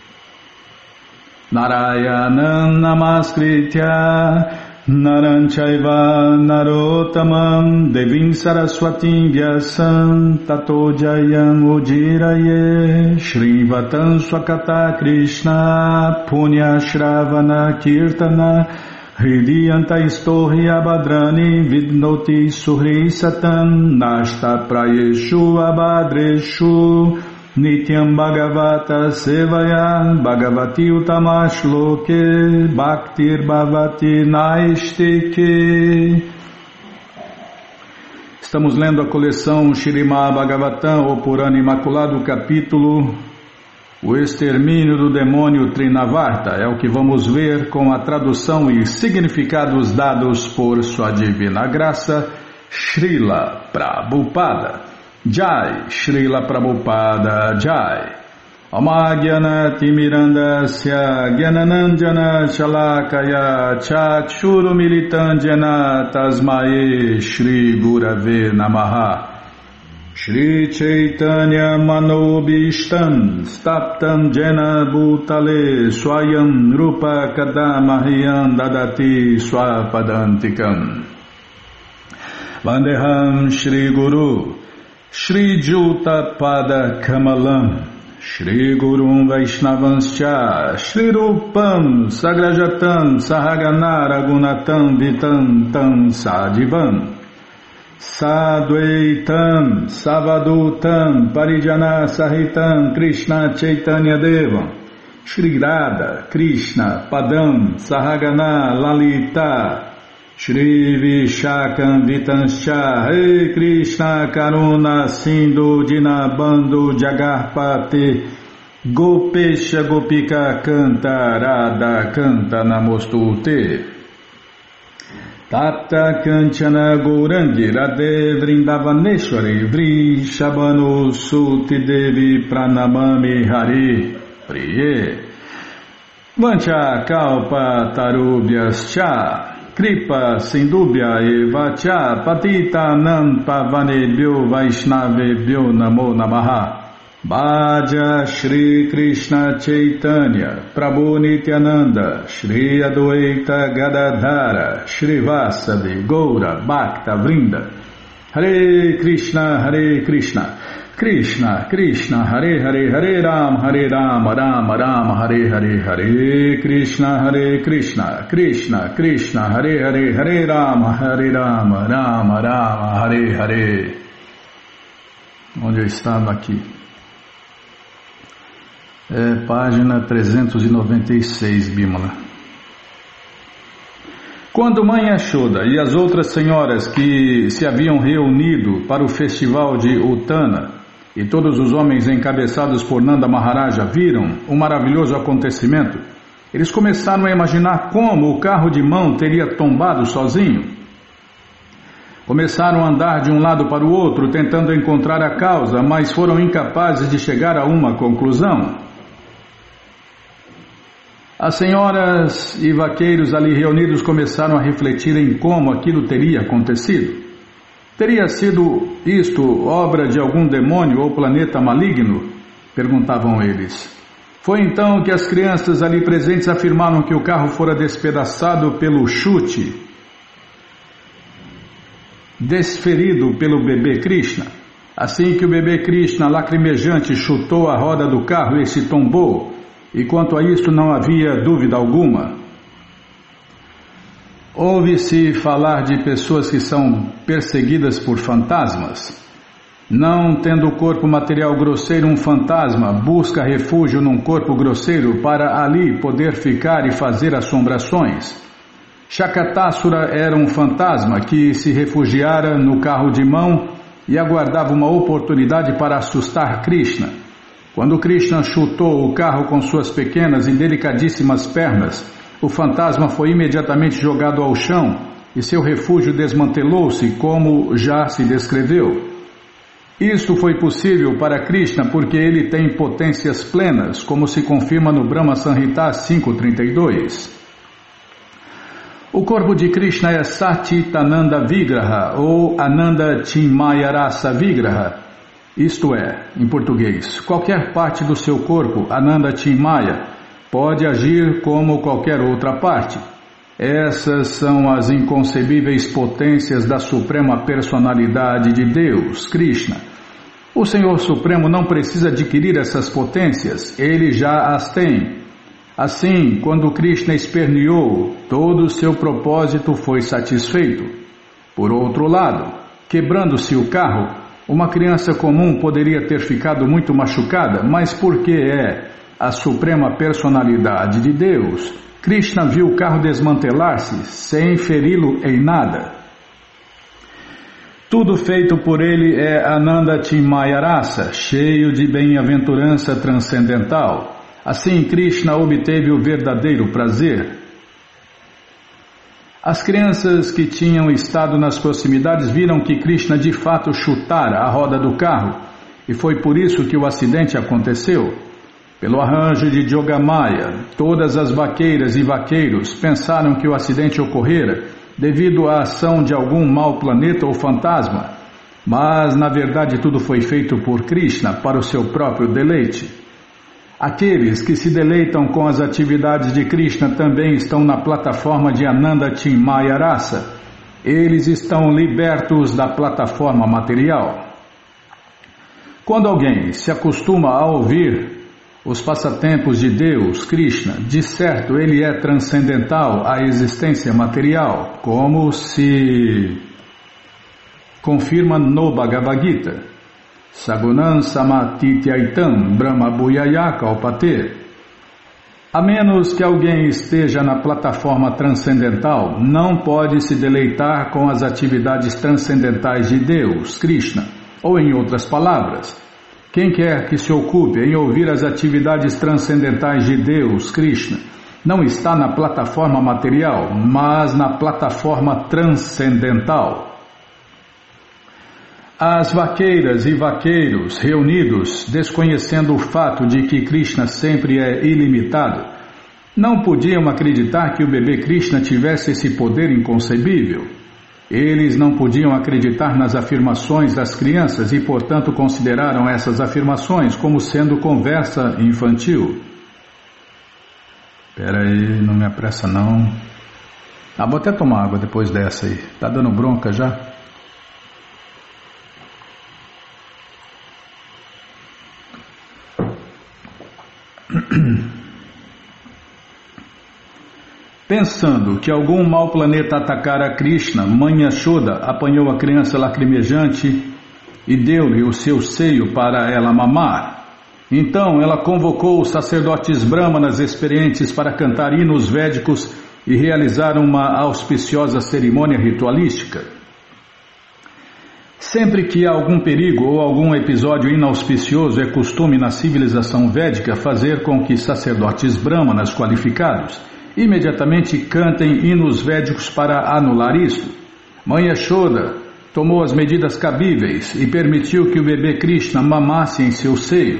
Narayanam Namaskritya Naram Chaiva Narottamam Devim Saraswatim Vyasam Tato Jayam Udiraye Shrivatam Swakata Krishna Punya Shravana Kirtana Hridiyanta Istorhi Abhadrani Vidnoti Suhri Satam Nashta Prayeshu Abhadreshu Nityam Bhagavata Sevaya Bhagavati Utamashloke Bhaktir Bhavati Naistike. Estamos lendo a coleção Śrīmad Bhagavatam, o Purana Imaculado, capítulo O Extermínio do Demônio Trinavarta. É o que vamos ver com a tradução e significados dados por Sua Divina Graça, Srila Prabhupada. Jai, Srila Prabhupada, Jai. Amagyanatimirandasya Gyananandjana Shalakaya Chakshurumilitandjana Tasmae Shri Gurave Namaha. Shri Chaitanya Manobishtam Staptam Jena Bhutale Swayam Rupa Kadamahyam Dadati Swapadantikam Vandeham Shri Guru Shri Juta Pada Kamalam Shri Gurum Vaishnavanscha Shri Rupam Sagrajatam Sahagana Ragunatam Vitam Tam Sadivam Sadvaitam Savadutam Parijana Sahitam Krishna Chaitanya Devam Shri Radha Krishna Padam Sahagana Lalita Shri Vishakam Vitanscha Hey Krishna Karuna Sindhu Dinabandhu Jagarpati Gopesha Gopika Canta Radha Canta Namostute Tata Kanchana Gourangi Radhe Vrindavaneshwari Vri Shabano Suti Devi Pranamami Hari Priye Vancha Kalpa Tarubhyas Cha Kripa Sindubhya Eva Cha Patita Nam Pavanebhyo Vaishnavebhyo Namo Namaha Bhaja Shri Krishna Chaitanya Prabhu Nityananda Shri Adwaita Gadadhara Shri Vasavi Goura Bhakta Vrinda Hare Krishna Krishna Krishna Hare Hare Hare Rama Rama Rama Hare Hare Hare Krishna Krishna Krishna Hare Hare Hare Rama Rama Rama Hare Hare. Onde eu estava aqui? Página 396, Bimala. Quando Mãe Yashoda e as outras senhoras que se haviam reunido para o festival de Uttana e todos os homens encabeçados por Nanda Maharaja viram um maravilhoso acontecimento, eles começaram a imaginar como o carro de mão teria tombado sozinho. Começaram a andar de um lado para o outro tentando encontrar a causa, mas foram incapazes de chegar a uma conclusão. As senhoras e vaqueiros ali reunidos começaram a refletir em como aquilo teria acontecido. Teria sido isto obra de algum demônio ou planeta maligno? Perguntavam eles. Foi então que as crianças ali presentes afirmaram que o carro fora despedaçado pelo chute desferido pelo bebê Krishna. Assim que o bebê Krishna, lacrimejante, chutou a roda do carro e se tombou. E quanto a isto não havia dúvida alguma. Ouve-se falar de pessoas que são perseguidas por fantasmas. Não tendo corpo material grosseiro, um fantasma busca refúgio num corpo grosseiro para ali poder ficar e fazer assombrações. Shakatasura era um fantasma que se refugiara no carro de mão e aguardava uma oportunidade para assustar Krishna. Quando Krishna chutou o carro com suas pequenas e delicadíssimas pernas, o fantasma foi imediatamente jogado ao chão e seu refúgio desmantelou-se, como já se descreveu. Isto foi possível para Krishna porque ele tem potências plenas, como se confirma no Brahma Samhita 5.32. O corpo de Krishna é Satitananda Vigraha ou Ananda Chinmaya Rasa Vigraha. Isto é, em português, qualquer parte do seu corpo, Ananda Chinmaya, pode agir como qualquer outra parte. Essas são as inconcebíveis potências da Suprema Personalidade de Deus, Krishna. O Senhor Supremo não precisa adquirir essas potências, ele já as tem. Assim, quando Krishna esperneou, todo o seu propósito foi satisfeito. Por outro lado, quebrando-se o carro, uma criança comum poderia ter ficado muito machucada, mas porque é a Suprema Personalidade de Deus, Krishna viu o carro desmantelar-se sem feri-lo em nada. Tudo feito por ele é Ananda Chinmaya Rasa, cheio de bem-aventurança transcendental. Assim, Krishna obteve o verdadeiro prazer. As crianças que tinham estado nas proximidades viram que Krishna de fato chutara a roda do carro, e foi por isso que o acidente aconteceu. Pelo arranjo de Jogamaya, todas as vaqueiras e vaqueiros pensaram que o acidente ocorrera devido à ação de algum mau planeta ou fantasma, mas na verdade tudo foi feito por Krishna para o seu próprio deleite. Aqueles que se deleitam com as atividades de Krishna também estão na plataforma de Ananda Chinmaya Rasa. Eles estão libertos da plataforma material. Quando alguém se acostuma a ouvir os passatempos de Deus, Krishna, de certo ele é transcendental à existência material, como se confirma no Bhagavad Gita. Sagunam samatityaitam brahma bhuyaya kalpate. A menos que alguém esteja na plataforma transcendental, não pode se deleitar com as atividades transcendentais de Deus, Krishna, ou em outras palavras, quem quer que se ocupe em ouvir as atividades transcendentais de Deus, Krishna, não está na plataforma material, mas na plataforma transcendental. As vaqueiras e vaqueiros reunidos, desconhecendo o fato de que Krishna sempre é ilimitado, não podiam acreditar que o bebê Krishna tivesse esse poder inconcebível. Eles não podiam acreditar nas afirmações das crianças e, portanto, consideraram essas afirmações como sendo conversa infantil. Espera aí, não me apressa não. Vou até tomar água depois dessa aí. Tá dando bronca já? Pensando que algum mau planeta atacara Krishna, Mãe Yashoda apanhou a criança lacrimejante e deu-lhe o seu seio para ela mamar. Então ela convocou os sacerdotes brahmanas experientes para cantar hinos védicos e realizar uma auspiciosa cerimônia ritualística. Sempre que há algum perigo ou algum episódio inauspicioso, é costume na civilização védica fazer com que sacerdotes brahmanas qualificados imediatamente cantem hinos védicos para anular isto. Mãe Yashoda tomou as medidas cabíveis e permitiu que o bebê Krishna mamasse em seu seio.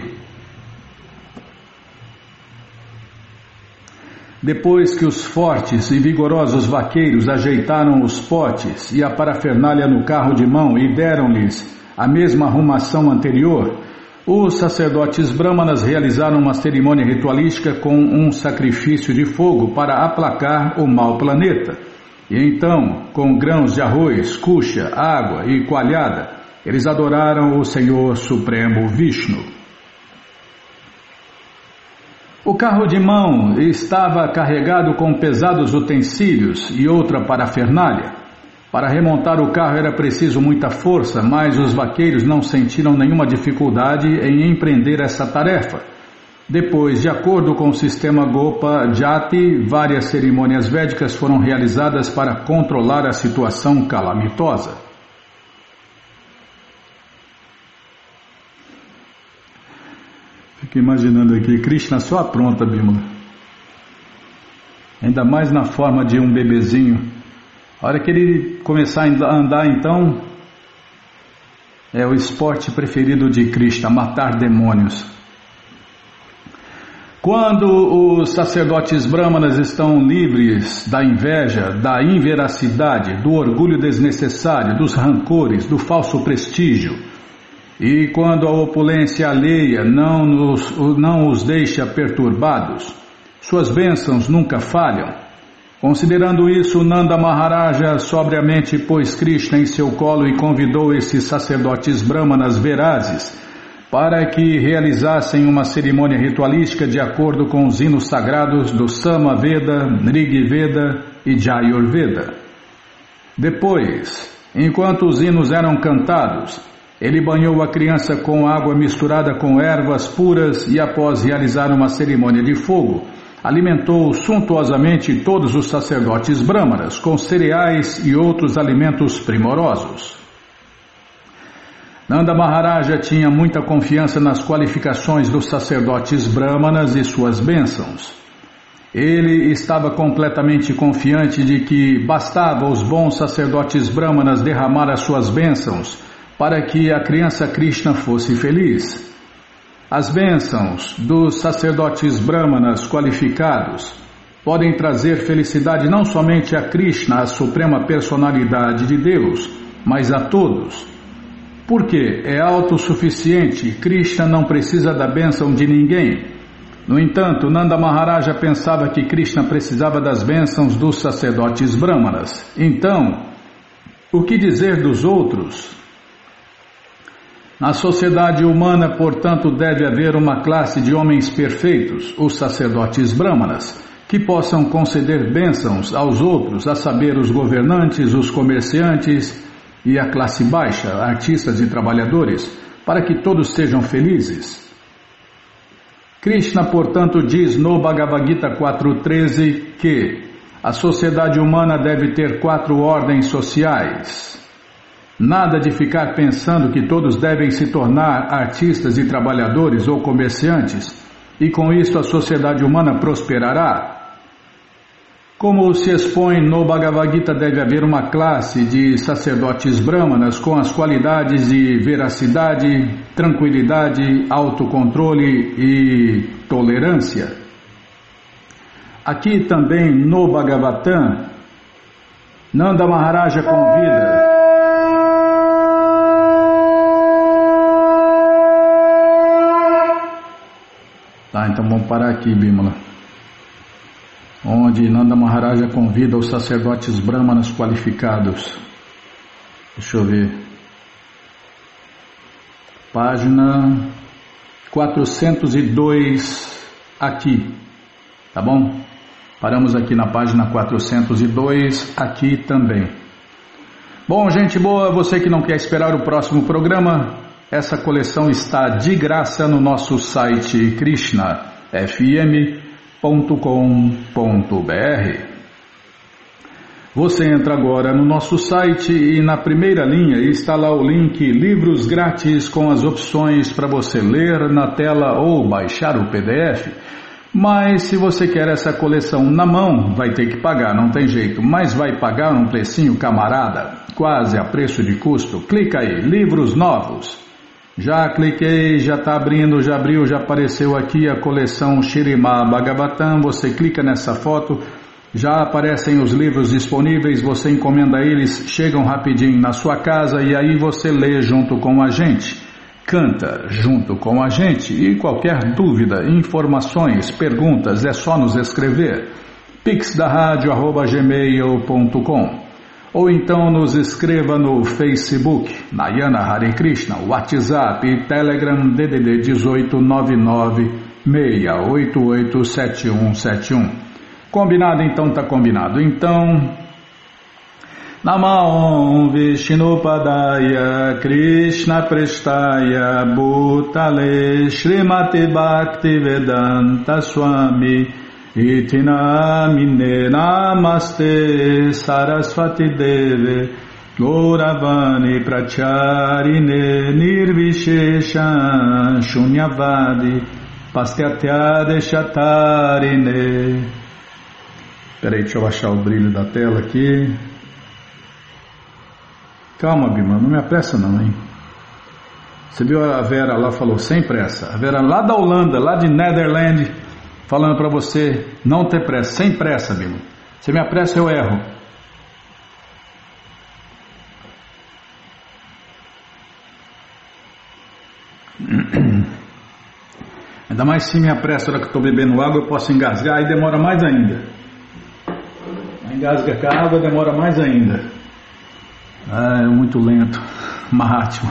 Depois que os fortes e vigorosos vaqueiros ajeitaram os potes e a parafernália no carro de mão e deram-lhes a mesma arrumação anterior, os sacerdotes brahmanas realizaram uma cerimônia ritualística com um sacrifício de fogo para aplacar o mau planeta. E então, com grãos de arroz, kuxa, água e coalhada, eles adoraram o Senhor Supremo Vishnu. O carro de mão estava carregado com pesados utensílios e outra parafernália. Para remontar o carro era preciso muita força, mas os vaqueiros não sentiram nenhuma dificuldade em empreender essa tarefa. Depois, de acordo com o sistema Gopa Jati, várias cerimônias védicas foram realizadas para controlar a situação calamitosa. Fico imaginando aqui, Krishna só apronta, Bimala. Ainda mais na forma de um bebezinho. A hora que ele começar a andar, então, é o esporte preferido de Krishna, matar demônios. Quando os sacerdotes brahmanas estão livres da inveja, da inveracidade, do orgulho desnecessário, dos rancores, do falso prestígio, e quando a opulência alheia não os deixa perturbados, suas bênçãos nunca falham. Considerando isso, Nanda Maharaja sobriamente pôs Krishna em seu colo e convidou esses sacerdotes brahmanas verazes para que realizassem uma cerimônia ritualística de acordo com os hinos sagrados do Sama Veda, Rig Veda e Jayur Veda. Depois, enquanto os hinos eram cantados, ele banhou a criança com água misturada com ervas puras e, após realizar uma cerimônia de fogo, alimentou suntuosamente todos os sacerdotes brahmanas com cereais e outros alimentos primorosos. Nanda Maharaja tinha muita confiança nas qualificações dos sacerdotes brahmanas e suas bênçãos. Ele estava completamente confiante de que bastava aos bons sacerdotes brahmanas derramar as suas bênçãos para que a criança Krishna fosse feliz. As bênçãos dos sacerdotes brahmanas qualificados podem trazer felicidade não somente a Krishna, a suprema personalidade de Deus, mas a todos. Porque é autossuficiente, Krishna não precisa da bênção de ninguém. No entanto, Nanda Maharaja pensava que Krishna precisava das bênçãos dos sacerdotes brahmanas. Então, o que dizer dos outros? Na sociedade humana, portanto, deve haver uma classe de homens perfeitos, os sacerdotes brahmanas, que possam conceder bênçãos aos outros, a saber, os governantes, os comerciantes e a classe baixa, artistas e trabalhadores, para que todos sejam felizes. Krishna, portanto, diz no Bhagavad Gita 4.13 que a sociedade humana deve ter 4 ordens sociais. Nada de ficar pensando que todos devem se tornar artistas e trabalhadores ou comerciantes, e com isso a sociedade humana prosperará. Como se expõe no Bhagavad Gita, deve haver uma classe de sacerdotes brahmanas com as qualidades de veracidade, tranquilidade, autocontrole e tolerância. Aqui também no Bhagavatam, Nanda Maharaja convida então vamos parar aqui, Bimala. Onde Nanda Maharaja convida os sacerdotes brahmanas qualificados. Deixa eu ver. Página 402 aqui. Tá bom? Paramos aqui na página 402, aqui também. Bom, gente boa, você que não quer esperar o próximo programa, essa coleção está de graça no nosso site krishnafm.com.br. Você entra agora no nosso site e na primeira linha está lá o link Livros Grátis com as opções para você ler na tela ou baixar o PDF. Mas se você quer essa coleção na mão, vai ter que pagar, não tem jeito. Mas vai pagar um precinho camarada, quase a preço de custo. Clica aí, Livros Novos. Já cliquei, já está abrindo, já abriu, já apareceu aqui a coleção Śrīmad Bhagavatam. Você clica nessa foto, já aparecem os livros disponíveis, você encomenda eles, chegam rapidinho na sua casa e aí você lê junto com a gente, canta junto com a gente. E qualquer dúvida, informações, perguntas, é só nos escrever. pixdaradio@gmail.com ou então nos escreva no Facebook, Nayana Hare Krishna, WhatsApp e Telegram DDD 18996887171. Combinado? Então tá combinado. Então, Namah Vishnupadaya Krishna Prestaya Bhutale Srimati Bhaktivedanta Swami Iti namine namaste Saraswati Deve Gauravani Pracharine Nirvishesha Shunyavadi Pastyatya Chatarine. Peraí, deixa eu baixar o brilho da tela aqui. Calma, Bima, não me apressa não, hein? Você viu a Vera lá, falou sem pressa. A Vera lá da Holanda, lá de Netherlands, falando para você não ter pressa, sem pressa, Bima. Se me apressa, eu erro. Ainda mais se me apressa, na hora que eu estou bebendo água, eu posso engasgar, aí demora mais ainda. Engasga com a água, demora mais ainda. Ah, é muito lento. Mahatma.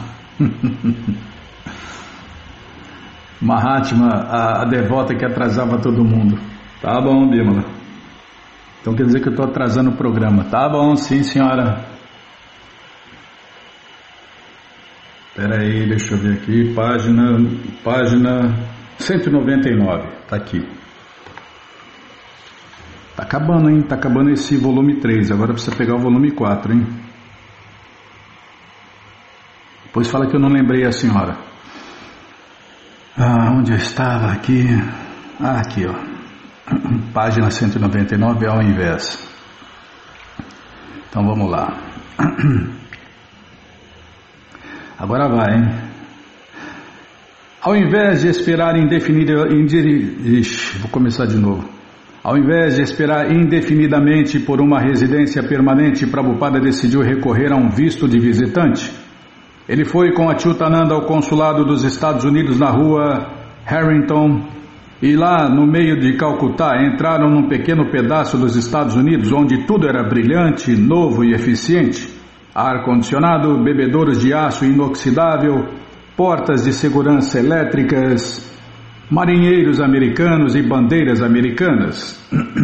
Mahatma, a devota que atrasava todo mundo. Tá bom, Bímola. Então quer dizer que eu estou atrasando o programa. Tá bom, sim, senhora. Espera aí, deixa eu ver aqui. Página 199. Tá aqui. Tá acabando, hein? Tá acabando esse volume 3. Agora precisa pegar o volume 4, hein? Depois fala que eu não lembrei a senhora. Onde eu estava aqui? Aqui, ó. Página 199 ao invés. Então vamos lá. Agora vai, hein? Ao invés de esperar indefinidamente por uma residência permanente, Prabhupada decidiu recorrer a um visto de visitante. Ele foi com Achyutananda ao consulado dos Estados Unidos na rua Harrington, e lá no meio de Calcutá entraram num pequeno pedaço dos Estados Unidos onde tudo era brilhante, novo e eficiente. Ar-condicionado, bebedouros de aço inoxidável, portas de segurança elétricas, marinheiros americanos e bandeiras americanas.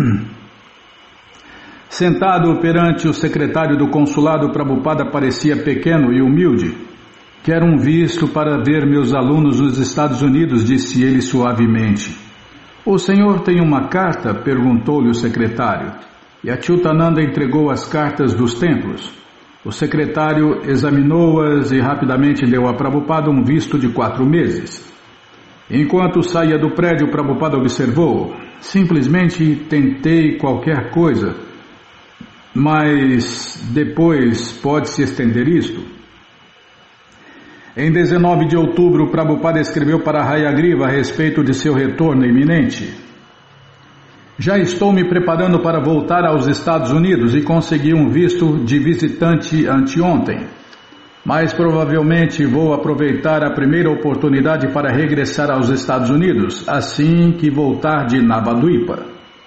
Sentado perante o secretário do consulado, Prabhupada parecia pequeno e humilde. Quero um visto para ver meus alunos nos Estados Unidos, disse ele suavemente. O senhor tem uma carta? Perguntou-lhe o secretário. E Achyutananda entregou as cartas dos templos. O secretário examinou-as e rapidamente deu a Prabhupada um visto de 4 meses. Enquanto saía do prédio, Prabhupada observou: simplesmente tentei qualquer coisa, mas depois pode-se estender isto. Em 19 de outubro, Prabhupada escreveu para Hayagriva a respeito de seu retorno iminente. Já estou me preparando para voltar aos Estados Unidos e consegui um visto de visitante anteontem. Mas provavelmente vou aproveitar a primeira oportunidade para regressar aos Estados Unidos, assim que voltar de Navadvipa.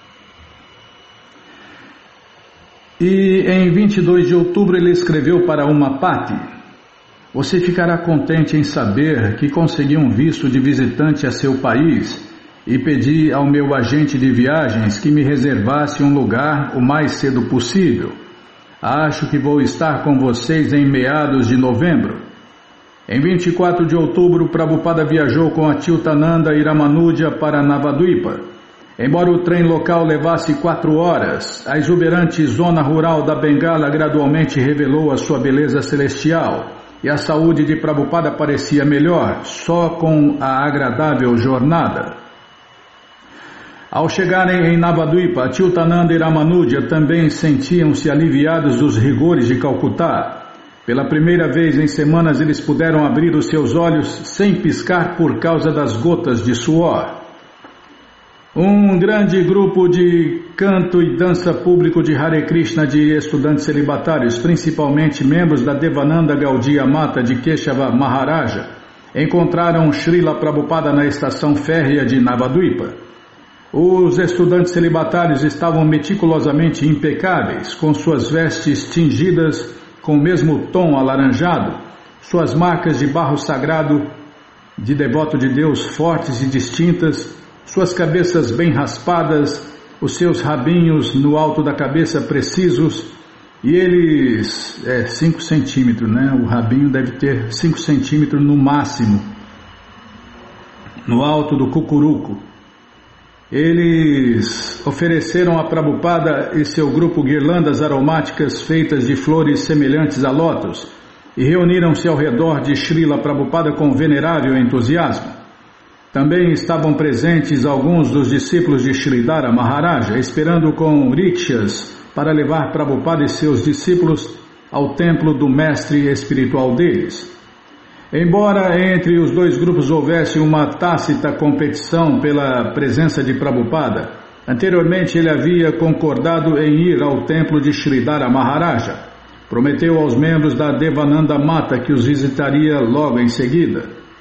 E em 22 de outubro ele escreveu para uma Pati: você ficará contente em saber que consegui um visto de visitante a seu país e pedi ao meu agente de viagens que me reservasse um lugar o mais cedo possível. Acho que vou estar com vocês em meados de novembro. Em 24 de outubro, Prabhupada viajou com Achyutananda e Ramanuja para Navadvipa. Embora o trem local levasse 4 horas, a exuberante zona rural da Bengala gradualmente revelou a sua beleza celestial, e a saúde de Prabhupada parecia melhor, só com a agradável jornada. Ao chegarem em Navadvipa, Achyutananda e Ramanuja também sentiam-se aliviados dos rigores de Calcutá. Pela primeira vez em semanas eles puderam abrir os seus olhos sem piscar por causa das gotas de suor. Um grande grupo de canto e dança público de Hare Krishna de estudantes celibatários, principalmente membros da Devananda Gaudiya Mata de Keshava Maharaja, encontraram Srila Prabhupada na estação férrea de Navadvipa. Os estudantes celibatários estavam meticulosamente impecáveis, com suas vestes tingidas com o mesmo tom alaranjado, suas marcas de barro sagrado de devoto de Deus fortes e distintas, suas cabeças bem raspadas, os seus rabinhos no alto da cabeça precisos, e eles, 5 centímetros, né? O rabinho deve ter 5 centímetros no máximo, no alto do cucuruco. Eles ofereceram a Prabhupada e seu grupo guirlandas aromáticas feitas de flores semelhantes a lótus e reuniram-se ao redor de Srila Prabhupada com venerável entusiasmo. Também estavam presentes alguns dos discípulos de Sridhara Maharaja, esperando com rikshas para levar Prabhupada e seus discípulos ao templo do mestre espiritual deles. Embora entre os dois grupos houvesse uma tácita competição pela presença de Prabhupada, anteriormente ele havia concordado em ir ao templo de Sridhara Maharaja. Prometeu aos membros da Devananda Mata que os visitaria logo em seguida.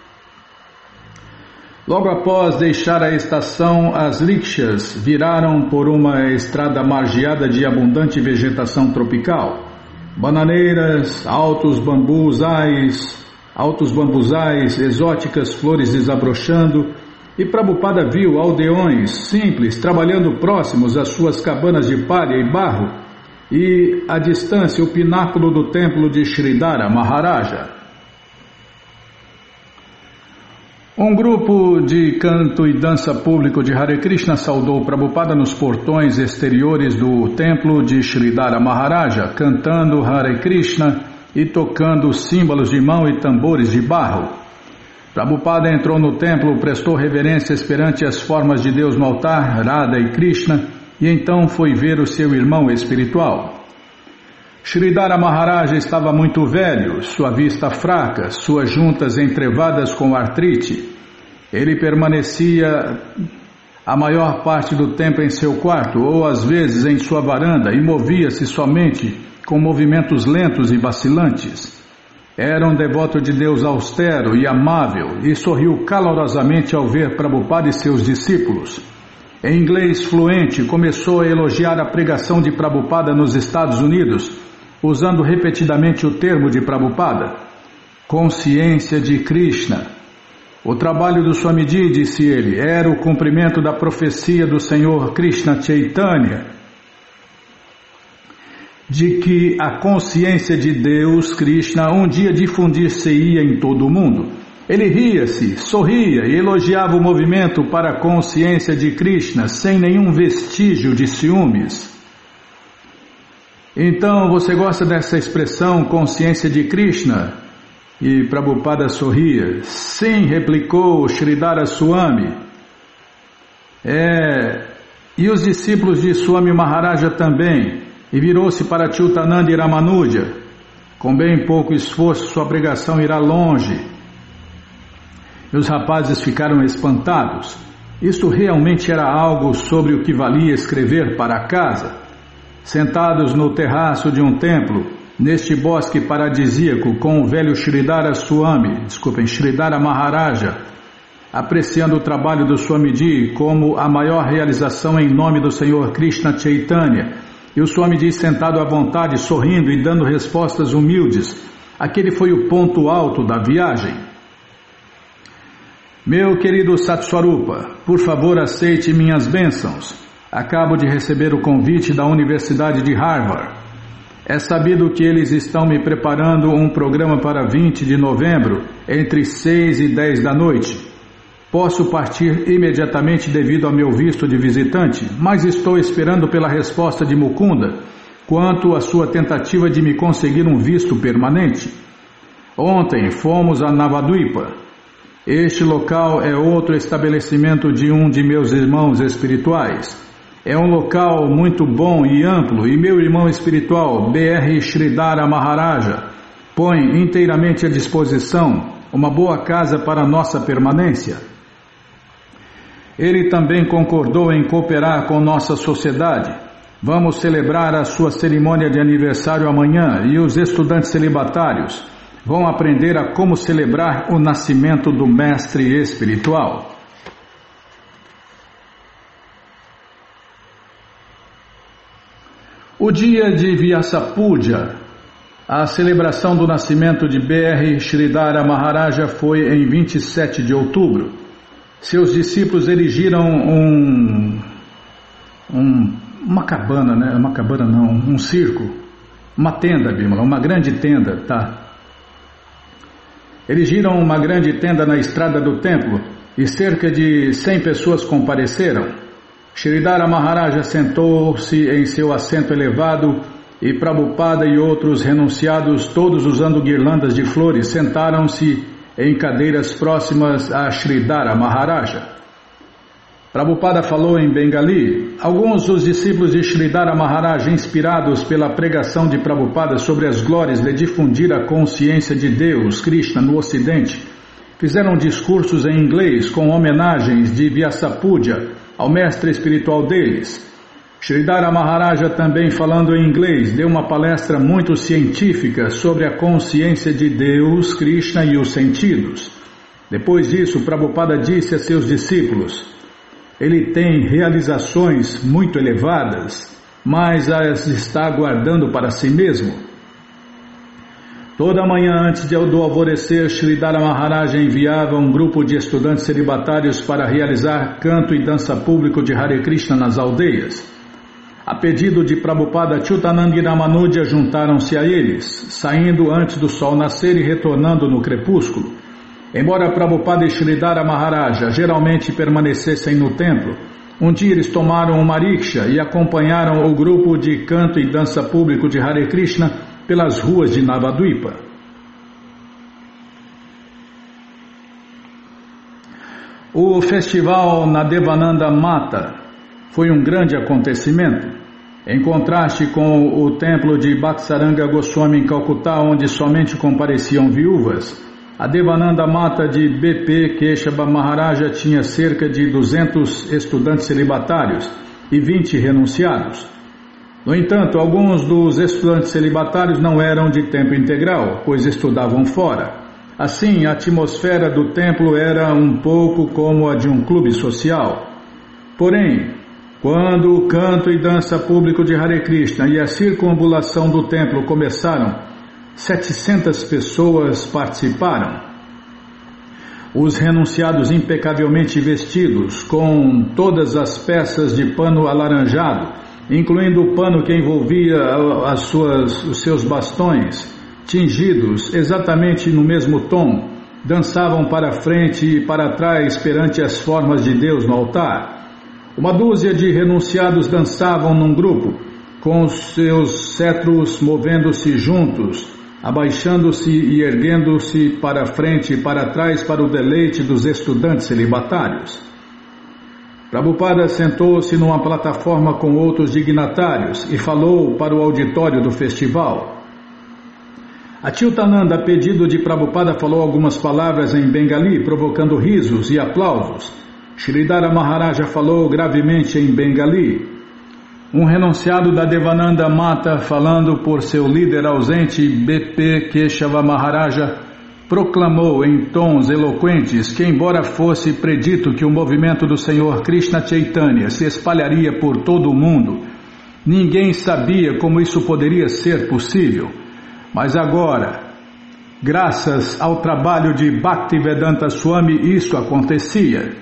Logo após deixar a estação, as rikshas viraram por uma estrada margeada de abundante vegetação tropical. Bananeiras, altos bambuzais, exóticas flores desabrochando, e Prabhupada viu aldeões simples trabalhando próximos às suas cabanas de palha e barro, e à distância o pináculo do templo de Sridhara Maharaja. Um grupo de canto e dança público de Hare Krishna saudou Prabhupada nos portões exteriores do templo de Sridhara Maharaja, cantando Hare Krishna e tocando símbolos de mão e tambores de barro. Prabhupada entrou no templo, prestou reverências perante as formas de Deus no altar, Radha e Krishna, e então foi ver o seu irmão espiritual. Sridhara Maharaja estava muito velho, sua vista fraca, suas juntas entrevadas com artrite. Ele permanecia a maior parte do tempo em seu quarto, ou às vezes em sua varanda, e movia-se somente com movimentos lentos e vacilantes. Era um devoto de Deus austero e amável, e sorriu calorosamente ao ver Prabhupada e seus discípulos. Em inglês fluente, começou a elogiar a pregação de Prabhupada nos Estados Unidos, usando repetidamente o termo de Prabhupada, consciência de Krishna. O trabalho do Swamiji, disse ele, era o cumprimento da profecia do Senhor Krishna Chaitanya, de que a consciência de Deus, Krishna, um dia difundir-se-ia em todo o mundo. Ele ria-se, sorria e elogiava o movimento para a consciência de Krishna, sem nenhum vestígio de ciúmes. Então, você gosta dessa expressão, consciência de Krishna? E Prabhupada sorria. Sim, replicou Sridhara Swami. E os discípulos de Swami Maharaja também. E virou-se para Achyutananda e Ramanuja. Com bem pouco esforço, sua pregação irá longe. E os rapazes ficaram espantados. Isto realmente era algo sobre o que valia escrever para casa. Sentados no terraço de um templo, neste bosque paradisíaco, com o velho Sridhara Maharaja, apreciando o trabalho do Swamiji como a maior realização em nome do Senhor Krishna Chaitanya, e o Swamiji sentado à vontade, sorrindo e dando respostas humildes. Aquele foi o ponto alto da viagem. Meu querido Satswarupa, por favor aceite minhas bênçãos. Acabo de receber o convite da Universidade de Harvard. É sabido que eles estão me preparando um programa para 20 de novembro, entre 6 e 10 da noite. Posso partir imediatamente devido ao meu visto de visitante, mas estou esperando pela resposta de Mukunda quanto à sua tentativa de me conseguir um visto permanente. Ontem fomos a Navadvipa. Este local é outro estabelecimento de um de meus irmãos espirituais. É um local muito bom e amplo, e meu irmão espiritual, B.R. Sridhara Maharaja, põe inteiramente à disposição uma boa casa para nossa permanência. Ele também concordou em cooperar com nossa sociedade. Vamos celebrar a sua cerimônia de aniversário amanhã, e os estudantes celibatários vão aprender a como celebrar o nascimento do mestre espiritual. O dia de Vyasapuja, a celebração do nascimento de B.R. Sridhara Maharaja foi em 27 de outubro. Seus discípulos erigiram uma cabana, né? Um circo, uma tenda, Bimala, uma grande tenda, tá? Erigiram uma grande tenda na estrada do templo e cerca de 100 pessoas compareceram. Sridhara Maharaja sentou-se em seu assento elevado e Prabhupada e outros renunciados, todos usando guirlandas de flores, sentaram-se em cadeiras próximas a Sridhara Maharaja. Prabhupada falou em Bengali. Alguns dos discípulos de Sridhara Maharaja, inspirados pela pregação de Prabhupada sobre as glórias de difundir a consciência de Deus, Krishna, no Ocidente, fizeram discursos em inglês com homenagens de Vyasapuja ao mestre espiritual deles. Sridhara Maharaja, também falando em inglês, deu uma palestra muito científica sobre a consciência de Deus, Krishna e os sentidos. Depois disso, Prabhupada disse a seus discípulos: ele tem realizações muito elevadas, mas as está guardando para si mesmo. Toda manhã antes do alvorecer, Sridhara Maharaja enviava um grupo de estudantes celibatários para realizar canto e dança público de Hare Krishna nas aldeias. A pedido de Prabhupada, Achyutananda e Ramanuja juntaram-se a eles, saindo antes do sol nascer e retornando no crepúsculo. Embora Prabhupada e Sridhara Maharaja geralmente permanecessem no templo, um dia eles tomaram uma rickshaw e acompanharam o grupo de canto e dança público de Hare Krishna pelas ruas de Navadvipa. O festival Nadevananda Mata foi um grande acontecimento. Em contraste com o templo de Bhaktisaranga Goswami em Calcutá, onde somente compareciam viúvas, A Devananda Mata de BP Keshava Maharaja tinha cerca de 200 estudantes celibatários e 20 renunciados. No entanto, alguns dos estudantes celibatários não eram de tempo integral, pois estudavam fora. Assim, a atmosfera do templo era um pouco como a de um clube social. Porém, quando o canto e dança público de Hare Krishna e a circunambulação do templo começaram, 700 pessoas participaram. Os renunciados impecavelmente vestidos, com todas as peças de pano alaranjado, incluindo o pano que envolvia os seus bastões, tingidos exatamente no mesmo tom, dançavam para frente e para trás perante as formas de Deus no altar. Uma dúzia de renunciados dançavam num grupo, com os seus cetros movendo-se juntos, abaixando-se e erguendo-se para frente e para trás para o deleite dos estudantes celibatários. Prabhupada sentou-se numa plataforma com outros dignatários e falou para o auditório do festival. Achyutananda, a pedido de Prabhupada, falou algumas palavras em Bengali, provocando risos e aplausos. Sridhara Maharaja falou gravemente em Bengali. Um renunciado da Devananda Mata, falando por seu líder ausente, BP Keshava Maharaja, proclamou em tons eloquentes que, embora fosse predito que o movimento do Senhor Krishna Chaitanya se espalharia por todo o mundo, ninguém sabia como isso poderia ser possível. Mas agora, graças ao trabalho de Bhaktivedanta Swami, isso acontecia.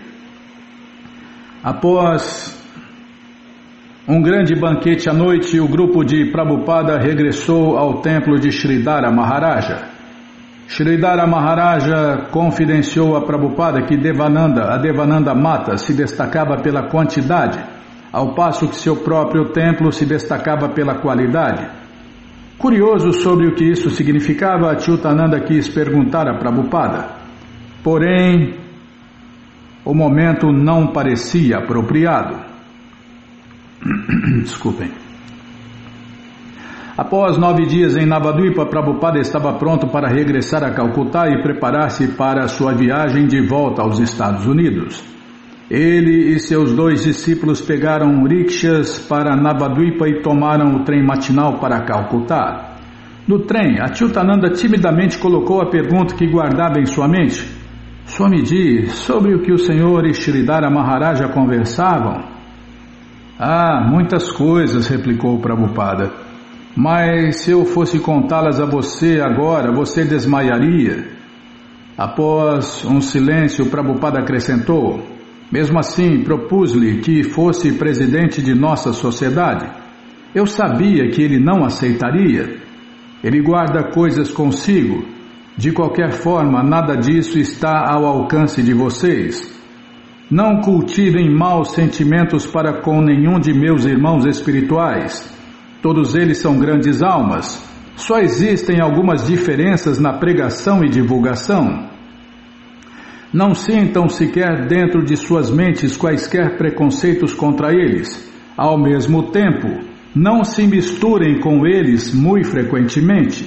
Após um grande banquete à noite, o grupo de Prabhupada regressou ao templo de Sridhara Maharaja. Sridhara Maharaja confidenciou a Prabhupada que a Devananda Mata se destacava pela quantidade, ao passo que seu próprio templo se destacava pela qualidade. Curioso sobre o que isso significava, Achyutananda quis perguntar a Prabhupada. Porém, o momento não parecia apropriado. Desculpem. Após 9 dias em Navadvipa, Prabhupada estava pronto para regressar a Calcutá e preparar-se para sua viagem de volta aos Estados Unidos. Ele e seus 2 discípulos pegaram rickshaws para Navadvipa e tomaram o trem matinal para Calcutá. No trem, Achyutananda timidamente colocou a pergunta que guardava em sua mente. Swamiji, sobre o que o senhor e Sridhara Maharaja conversavam? Muitas coisas, replicou Prabhupada. Mas se eu fosse contá-las a você agora, você desmaiaria. Após um silêncio, Prabhupada acrescentou: mesmo assim, propus-lhe que fosse presidente de nossa sociedade. Eu sabia que ele não aceitaria. Ele guarda coisas consigo. De qualquer forma, nada disso está ao alcance de vocês. Não cultivem maus sentimentos para com nenhum de meus irmãos espirituais. Todos eles são grandes almas. Só existem algumas diferenças na pregação e divulgação. Não sintam sequer dentro de suas mentes quaisquer preconceitos contra eles. Ao mesmo tempo, não se misturem com eles muito frequentemente.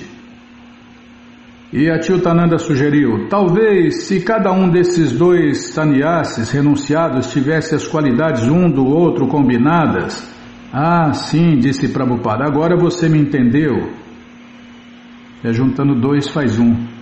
E Achyutananda sugeriu: talvez se cada um desses 2 sannyasis renunciados tivesse as qualidades um do outro combinadas. Sim, disse Prabhupada, agora você me entendeu. Juntando 2 faz 1.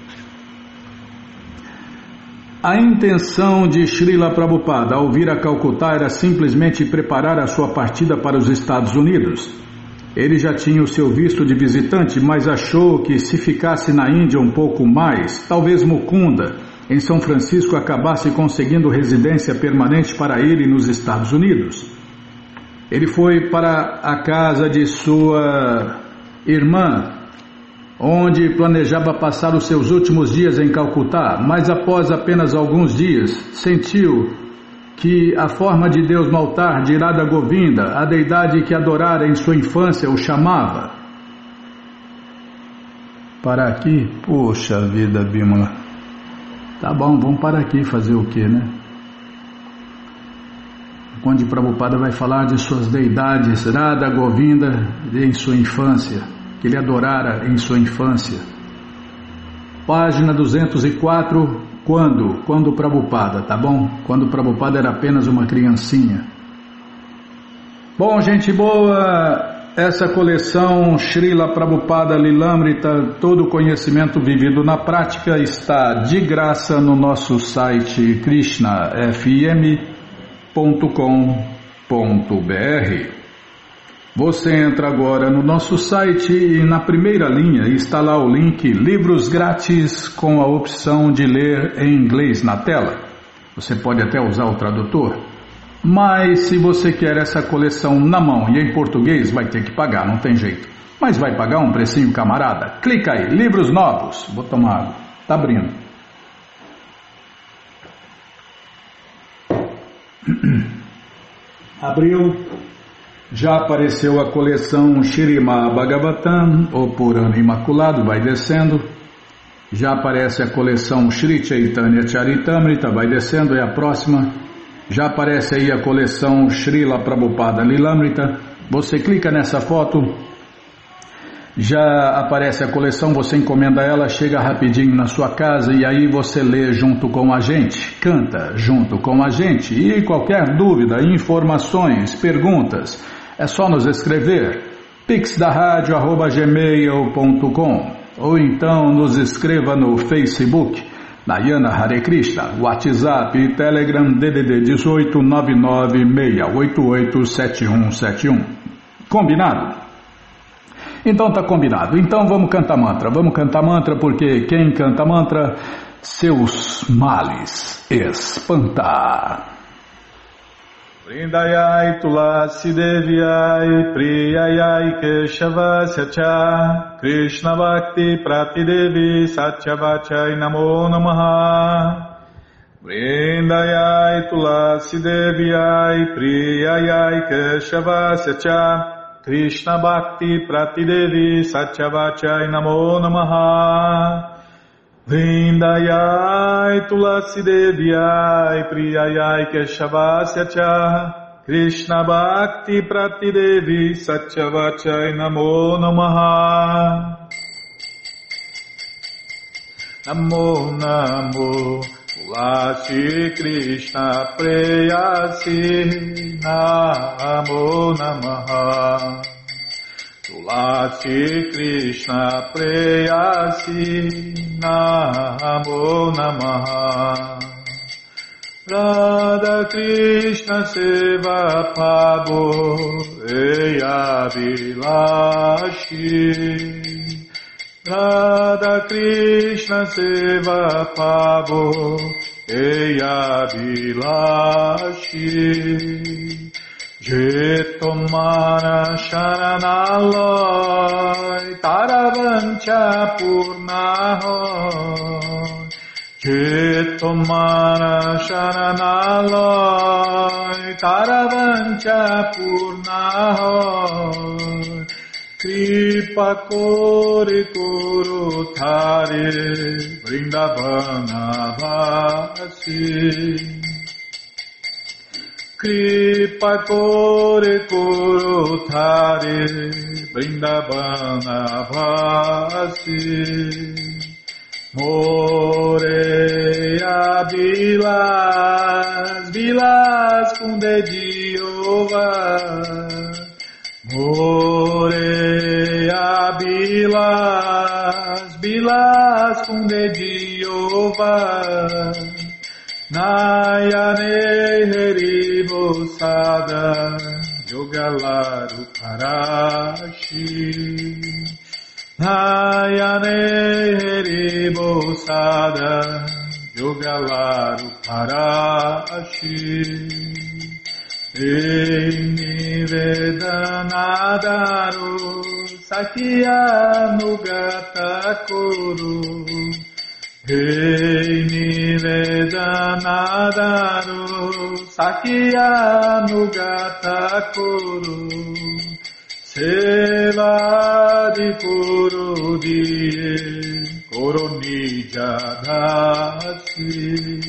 A intenção de Srila Prabhupada ao vir a Calcutá era simplesmente preparar a sua partida para os Estados Unidos. Ele já tinha o seu visto de visitante, mas achou que se ficasse na Índia um pouco mais, talvez Mukunda, em São Francisco, acabasse conseguindo residência permanente para ele nos Estados Unidos. Ele foi para a casa de sua irmã, onde planejava passar os seus últimos dias em Calcutá, mas após apenas alguns dias, sentiu que a forma de Deus no altar de Radha Govinda, a deidade que adorara em sua infância, o chamava. Para aqui? Poxa vida, Bimala. Tá bom, vamos para aqui fazer o quê, né? Onde Prabhupada vai falar de suas deidades, Radha Govinda em sua infância, que ele adorara em sua infância. Página 204, quando o Prabhupada, tá bom? Quando o Prabhupada era apenas uma criancinha. Bom, gente boa, essa coleção Srila Prabhupada Lilamrita, todo o conhecimento vivido na prática, está de graça no nosso site krishnafm.com.br. Você entra agora no nosso site e na primeira linha está lá o link Livros Grátis com a opção de ler em inglês na tela. Você pode até usar o tradutor, mas se você quer essa coleção na mão e em português vai ter que pagar, não tem jeito. Mas vai pagar um precinho, camarada? Clica aí, livros novos. Vou tomar água, tá abrindo. Abriu. Já apareceu a coleção Shrimad Bhagavatam, o Purana Imaculado, vai descendo. Já aparece a coleção Shri Chaitanya Charitamrita, vai descendo, é a próxima. Já aparece aí a coleção Srila Prabhupada Lilamrita. Você clica nessa foto, já aparece a coleção, você encomenda ela, chega rapidinho na sua casa e aí você lê junto com a gente, canta junto com a gente. E qualquer dúvida, informações, perguntas, é só nos escrever pixdaradio@gmail.com ou então nos escreva no Facebook Nayana Hare Krishna, WhatsApp e Telegram DDD 18 996887171. Combinado? Então tá combinado. Então vamos cantar mantra porque quem canta mantra seus males espanta. Vrindayai Tulasi Devyai Priyayai Keshavasya Cha Krishna Bhakti Pratidevi Satyavachai Namo Namaha. Vrindayai Tulasi Devyai Priyayai Keshavasya Cha Krishna Bhakti Pratidevi Satyavachai Namo Namaha. Vrindayai Tulasi Devyai Priyayai Keshavasya Cha Krishna Bhakti Pratidevi Satyavachai Namo Namaha. Namo Namo Tulasi Krishna Preyasi Namo Namaha. Tulasi Krishna Preyasi Namo Namaha. Radha Krishna Seva Pabo Eya Vilashi. Radha Krishna Seva Pabo Eya Vilashi. Jetomana Sharanalai Taravancha Purnaho. Jetomana Sharanalai Taravancha Purnaho. Kripa Kore Koro Thare Vrindavana Vasi. Kripa Kore Koro Thare Vrindavana Vasi. Moreia Vilas com Dediova. Moreia Vilas com Dediova. Nayane Heribo Sada Yogalaru Parashi. Nayane Heribo Sada Yogalaru Parashi. Nivedanadaru Sakya Nugata Kuru. Nivedanadaru Sakya Nugata Kuru. Seva di Kuru Diye Koronija Dasi.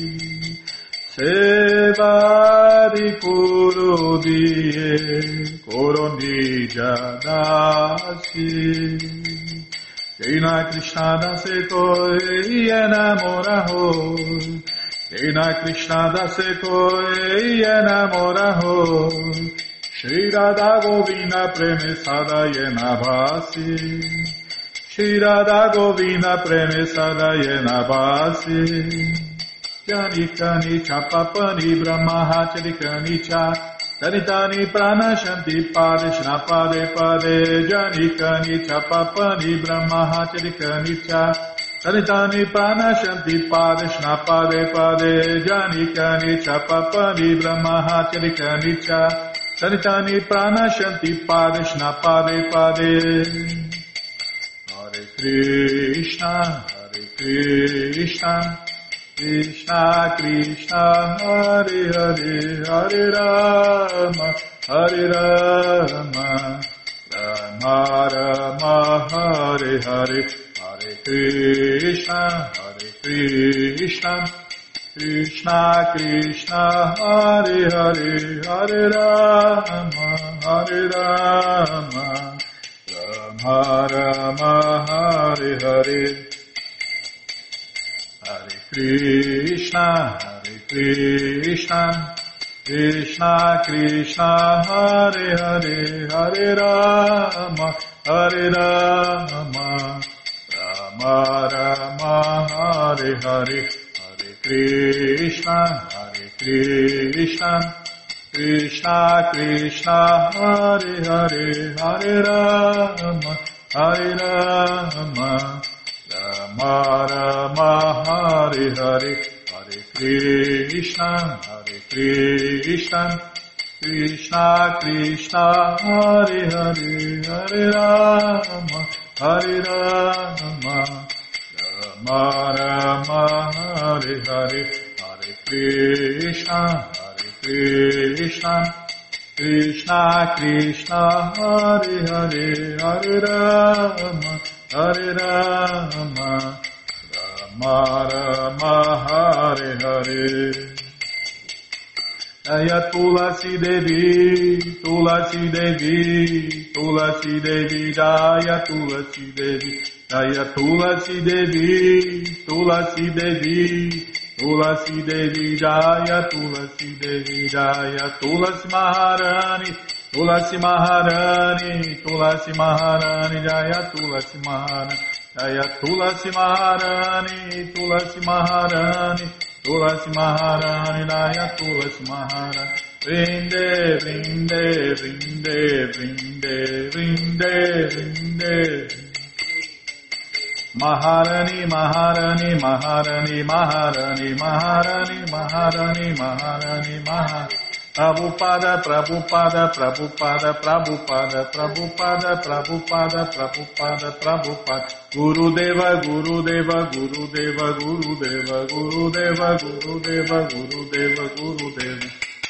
Seva di Kuru Diye Koronija Dasi. Krishna Krishna danse koi enamora hoy. Krishna Krishna danse koi enamora hoy. Shri Radha Govinda premesada yena bhasi. Shri Radha Govinda premesada yena bhasi. Janikani chapapani brahmahachalikani cha. Danitani pranashanti padeshna pade pade. Janikani chapapani brahmahachalikani cha. Danitani pranashanti padeshna pade pade. Janikani chapapani brahmahachalikani cha. Danitani pranashanti padeshna pade pade. Hare Krishna, Hare Krishna. Krishna Krishna Hare Hare Hare Rama Hare Rama Rama Rama Hare Hare Hare Krishna Krishna Krishna Hare Hare Hare Rama Hare Rama Rama Rama Hare Hare Krishna, Hare Krishna, Krishna Krishna, Hare Hare, Hare Rama, Hare Rama, Rama Rama, Hare Hare, Hare Krishna, Krishna Krishna, Hare Hare, Hare Rama, Hare Rama. Rama Rama Hare Hare Hare Krishna Krishna Krishna Hare Hare Hare Rama Hare Rama Rama Rama Hare Hare Hare Krishna Krishna Krishna Hare Hare Hare Rama Hare Rama, Rama Rama, Hare Hare. Jaya Tulasi Devi, Tulasi Devi, Tulasi Devi, Jaya Tulasi Devi, Jaya Tulasi Devi, Tulasi Devi, Tulasi Devi, Jaya Tulasi Devi, Jaya Tulasi Maharani. Tulasi Maharani, Tulasi Maharani, Jaya Tulasi Maharani, Jaya Tulasi Maharani, Tulasi Maharani, Tulasi Maharani, Jaya Tulasi Maharani. Vrinde, vrinde, vrinde, vrinde, vrinde, vrinde. Maharani, Maharani, Maharani, Maharani, Maharani, Maharani, Maharani, Maharani. Prabhupada, Prabhupada, Prabhupada, Prabhupada, Prabhupada, Prabhupada, Prabhupada, Prabhupada, Gurudeva, Gurudeva, Gurudeva, Gurudeva, Gurudeva, Gurudeva, Gurudeva, Gurudeva.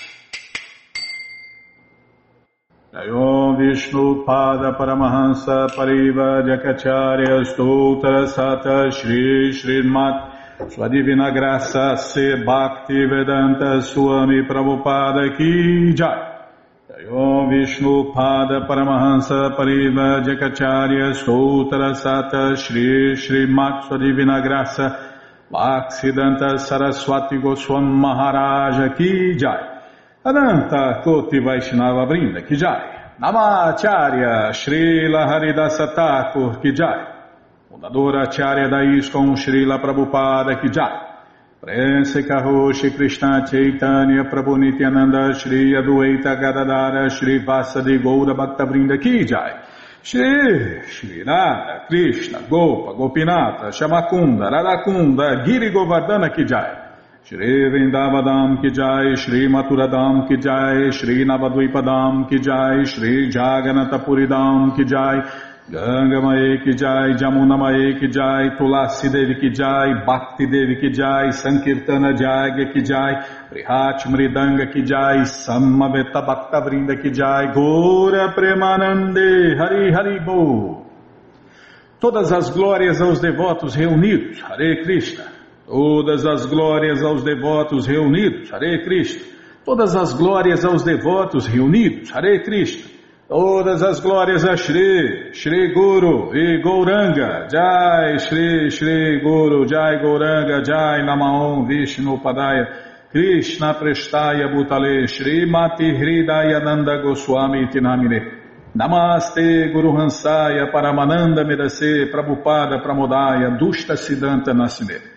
Jayom Vishnu Pada Paramahansa Pariva Jakacharya Stoutra Sata Shri Srimat Sua Divina Graça Se Bhakti Vedanta Swami Prabhupada Ki Jai. Jayom Vishnu Pada Paramahansa Pariva Jakacharya Stoutra Sata Shri Srimat Sua Divina Graça Bhaktivedanta Saraswati Goswami Maharaja Ki Jai. Adanta Koti Vaishnava Vrinda Ki Jai. Namacharya Srila Haridasa Thakur Ki Jai. Fundadora Acharya da ISKCON Srila Prabhupada Ki Jai. Prense Karoshi Krishna Chaitanya Prabhu Nityananda Shri Adwaita Gadadara Shri Vasadi Goura Bhaktavrinda Ki Jai. Shri Radha Krishna Gopa Gopinata Shamakunda Radakunda Giri Govardhana Ki Jai. Shri Vrindavadam Ki Jai, Shri Maturadam Ki Jai, Shri Navadvipadam Ki Jai, Shri Jaganatapuridam Ki Jai, Ganga Mae Ki Jai, Jamuna Mae Ki Jai, Tulasi Devi Ki Jai, Bhakti Devi Ki Jai, Sankirtana Jagya Ki Jai, Prihat Mridanga Ki Jai, Samaveta Bhaktavrinda Ki Jai, Gora Premanande, Hari Hari Bo. Todas as glórias aos devotos reunidos, Hare Krishna. Todas as glórias aos devotos reunidos, Hare Krishna. Todas as glórias aos devotos reunidos, Hare Krishna. Todas as glórias a Shri, Shri Guru e Gauranga. Jai Shri, Shri Guru, Jai Gauranga, Jai Namaon Vishnu Padaya, Krishna Prestaya Bhutale, Shri Mati Hridayananda Goswami Tinamine. Namaste Guru Hansaya Paramananda Medase Prabhupada Pramodaya Dushta Siddhanta Nasine.